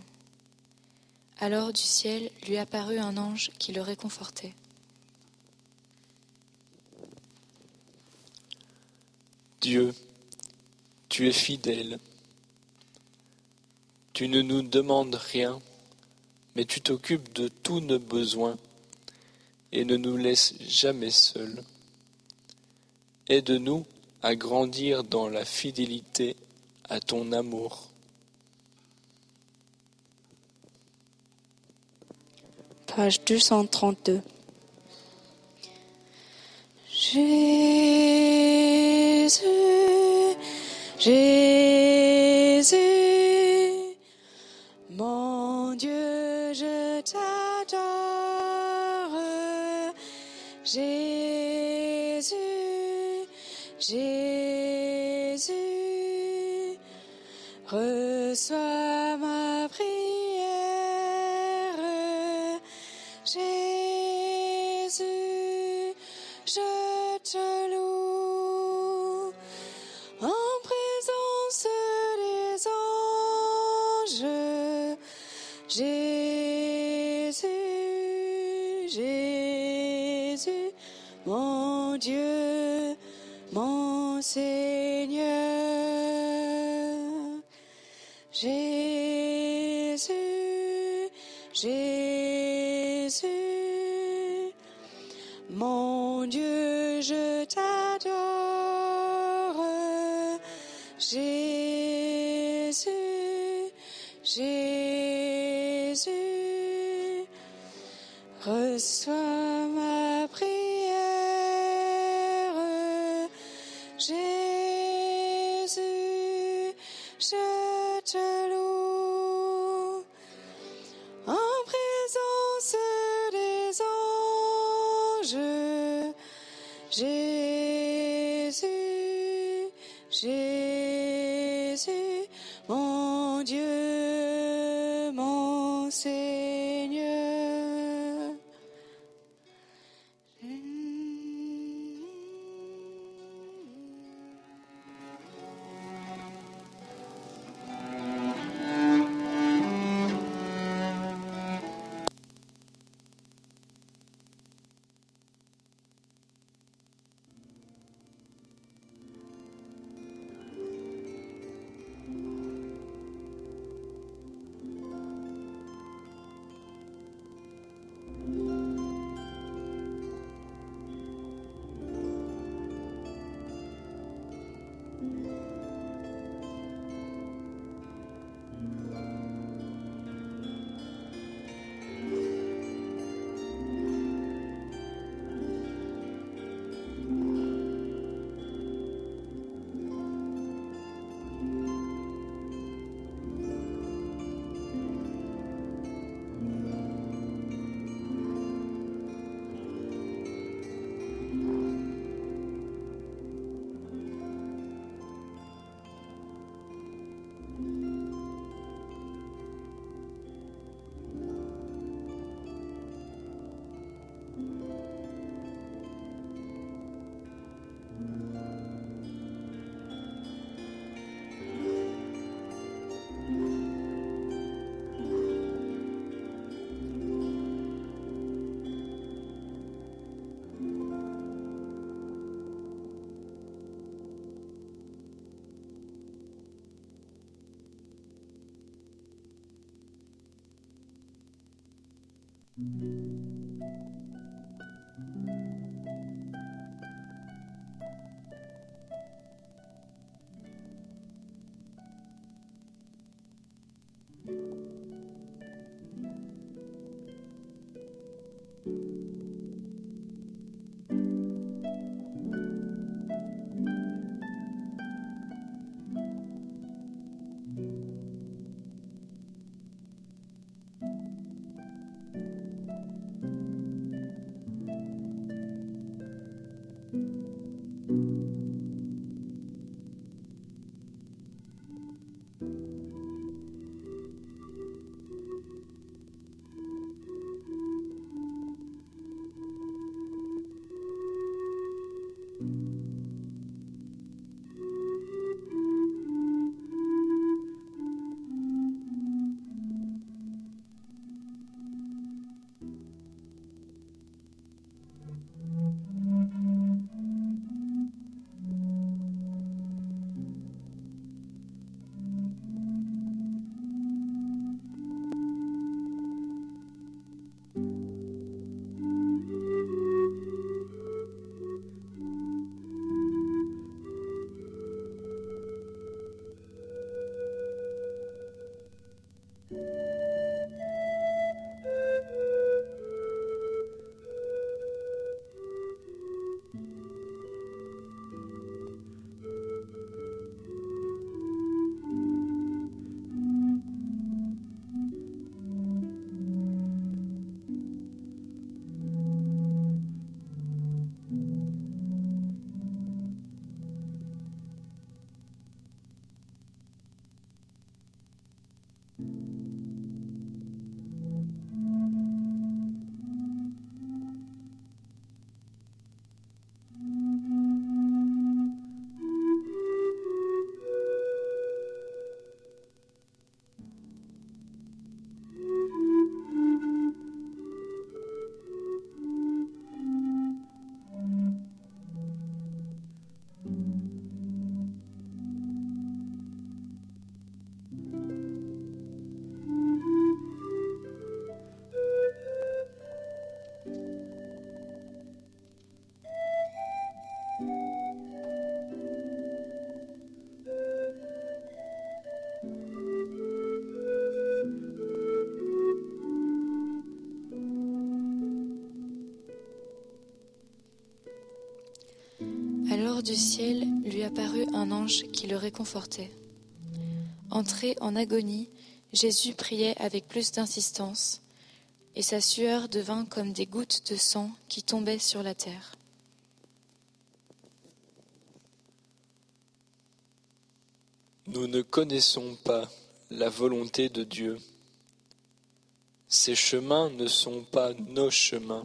Alors du ciel lui apparut un ange qui le réconfortait. Dieu, tu es fidèle. Tu ne nous demandes rien, mais tu t'occupes de tous nos besoins et ne nous laisses jamais seuls. Aide-nous à grandir dans la fidélité à ton amour. Page deux cent trente-deux. Jésus, Jésus, Jésus, Jésus, reçois ma prière. Jésus, je te loue en présence des anges. Jésus, Jésus, mon Dieu, mon Seigneur. Jésus, Jésus, mon Dieu, je t'adore. Jésus, Jésus, reçois ma prière. Jésus, je te loue en présence des anges. Jésus, Jésus, mon Dieu, mon Seigneur. du ciel lui apparut un ange qui le réconfortait. Entré en agonie, Jésus priait avec plus d'insistance, et sa sueur devint comme des gouttes de sang qui tombaient sur la terre. Nous ne connaissons pas la volonté de Dieu. Ses chemins ne sont pas nos chemins.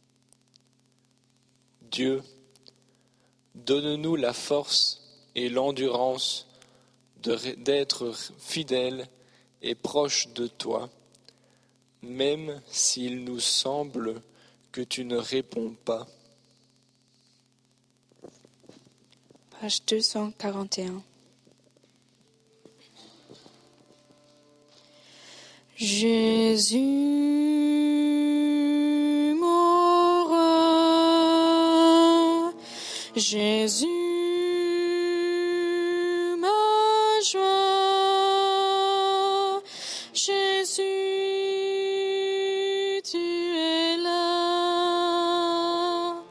Dieu, donne-nous la force et l'endurance de, d'être fidèles et proches de toi, même s'il nous semble que tu ne réponds pas. Page deux cent quarante et un. Jésus, mon roi, Jésus, ma joie, Jésus, tu es là,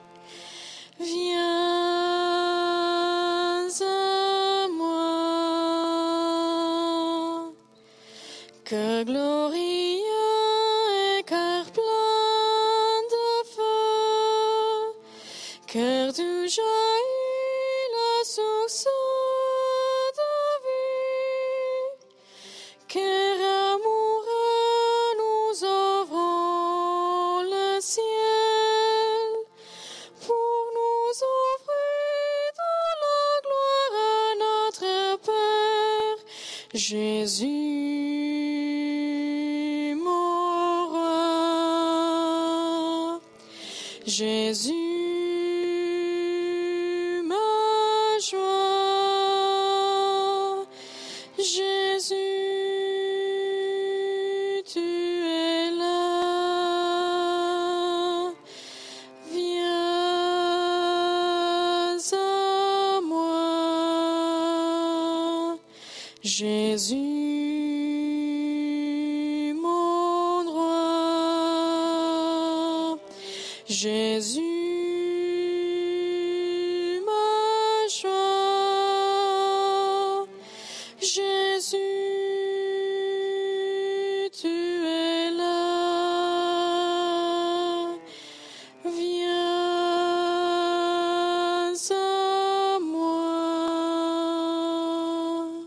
viens à moi, que glorieux et cœur plein de feu, cœur d'où jaillit la source de vie, cœur amoureux, nous ouvrons le ciel pour nous offrir de la gloire à notre Père. Jésus, mon roi, Jésus, ma joie, Jésus, tu es là, viens à moi, Jésus, mon roi, Jésus, ma joie, Jésus, tu es là, viens à moi.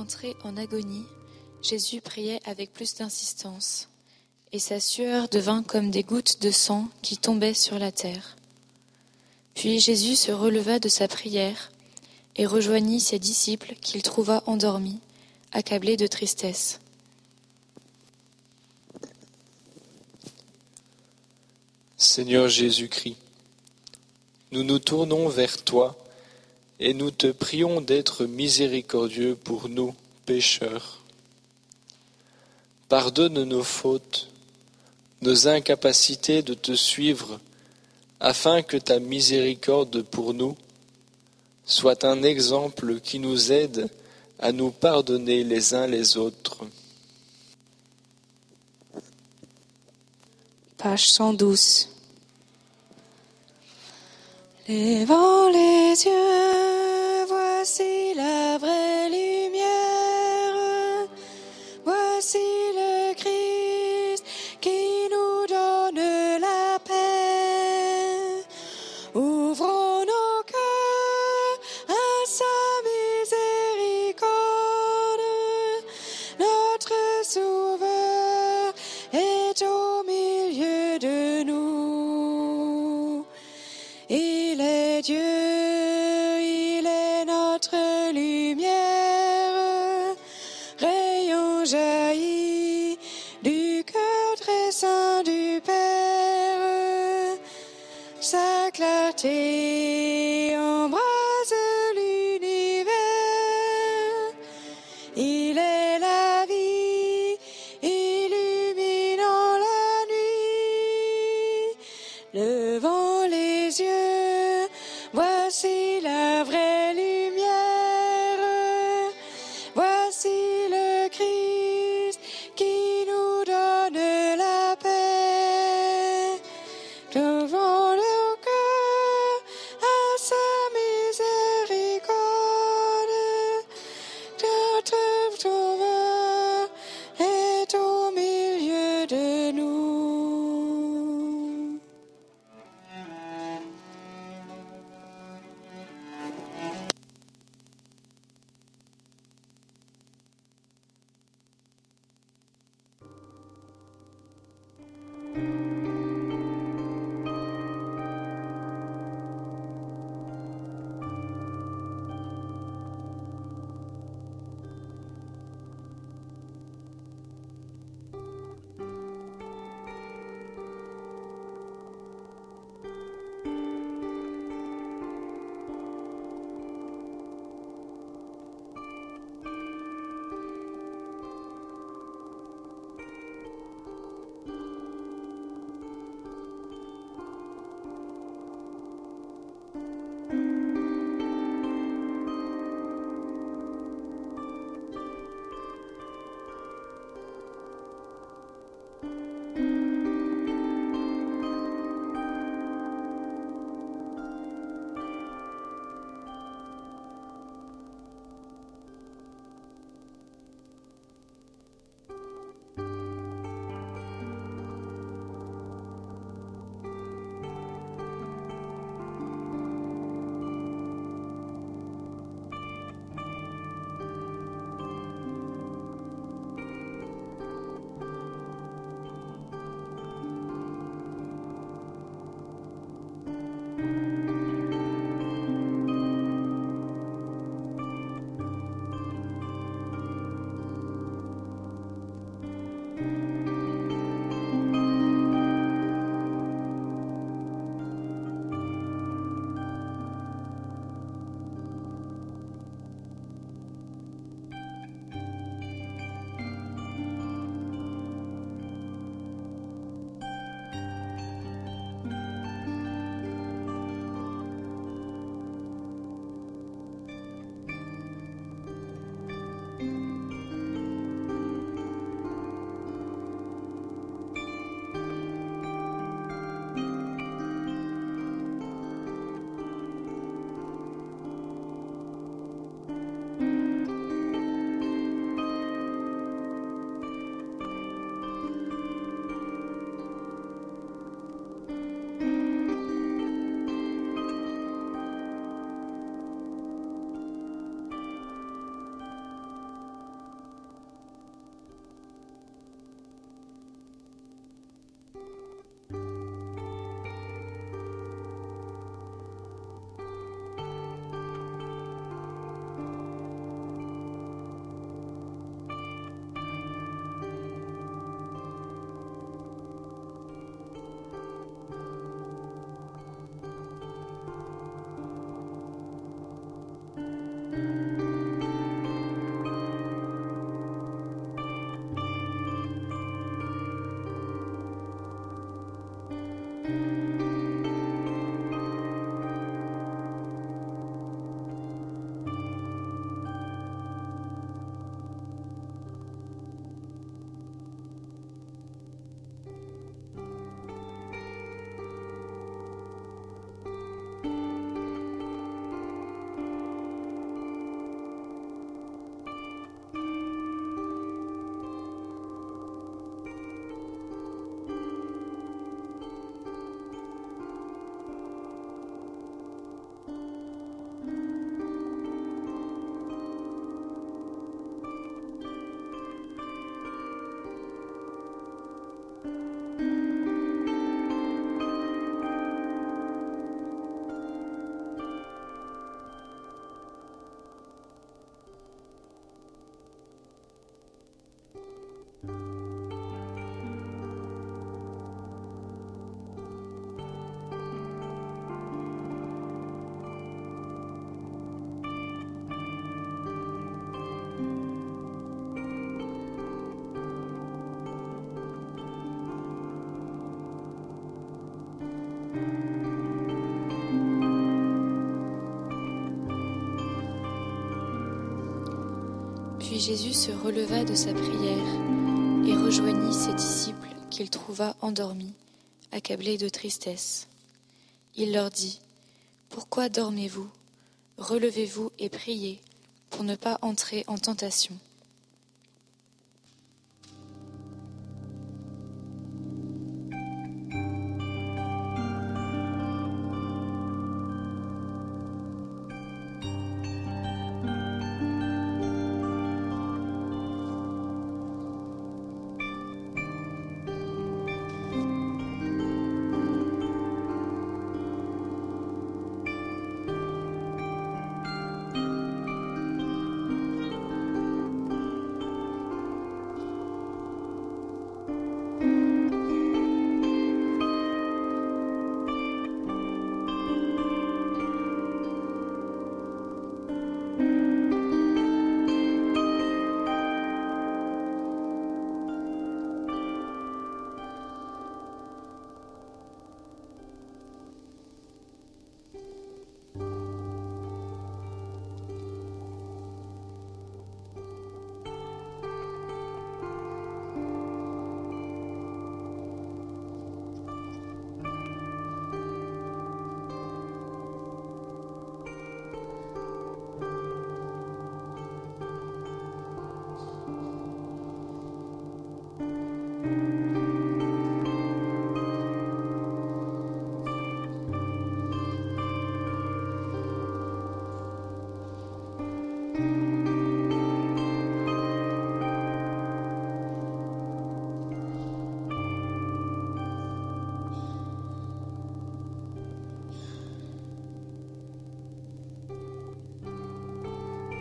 Entré en agonie, Jésus priait avec plus d'insistance, et sa sueur devint comme des gouttes de sang qui tombaient sur la terre. Puis Jésus se releva de sa prière et rejoignit ses disciples qu'il trouva endormis, accablés de tristesse. Seigneur Jésus-Christ, nous nous tournons vers toi et nous te prions d'être miséricordieux pour nous, pécheurs. Pardonne nos fautes, nos incapacités de te suivre, afin que ta miséricorde pour nous soit un exemple qui nous aide à nous pardonner les uns les autres. Page cent douze. Levant les yeux, voici la vraie lumière. Voici le Christ qui nous donne la paix. Ouvrons nos cœurs à sa miséricorde. Notre Sauveur est au milieu de nous. Il est Dieu, il est notre lumière, rayon jaillit du cœur très saint du Père. Sa clarté embrase l'univers. Il est la vie, illuminant la nuit. Levant les yeux, voici la vraie lumière. Voici le Christ qui nous donne la paix. Devant le cœur à sa miséricorde, notre Sauveur est au milieu de nous. Puis Jésus se releva de sa prière et rejoignit ses disciples qu'il trouva endormis, accablés de tristesse. Il leur dit : « Pourquoi dormez-vous ? Relevez-vous et priez pour ne pas entrer en tentation. »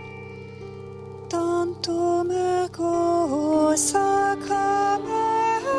Tantum ergo sacramentum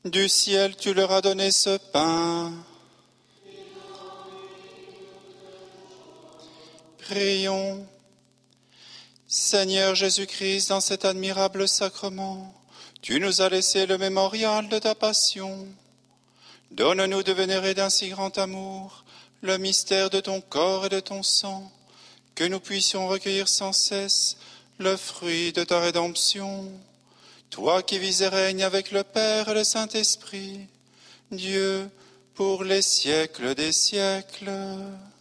Du ciel, tu leur as donné ce pain. Prions. Seigneur Jésus-Christ, dans cet admirable sacrement, tu nous as laissé le mémorial de ta passion. Donne-nous de vénérer d'un si grand amour le mystère de ton corps et de ton sang, que nous puissions recueillir sans cesse le fruit de ta rédemption. Toi qui vis et règnes avec le Père et le Saint-Esprit, Dieu, pour les siècles des siècles.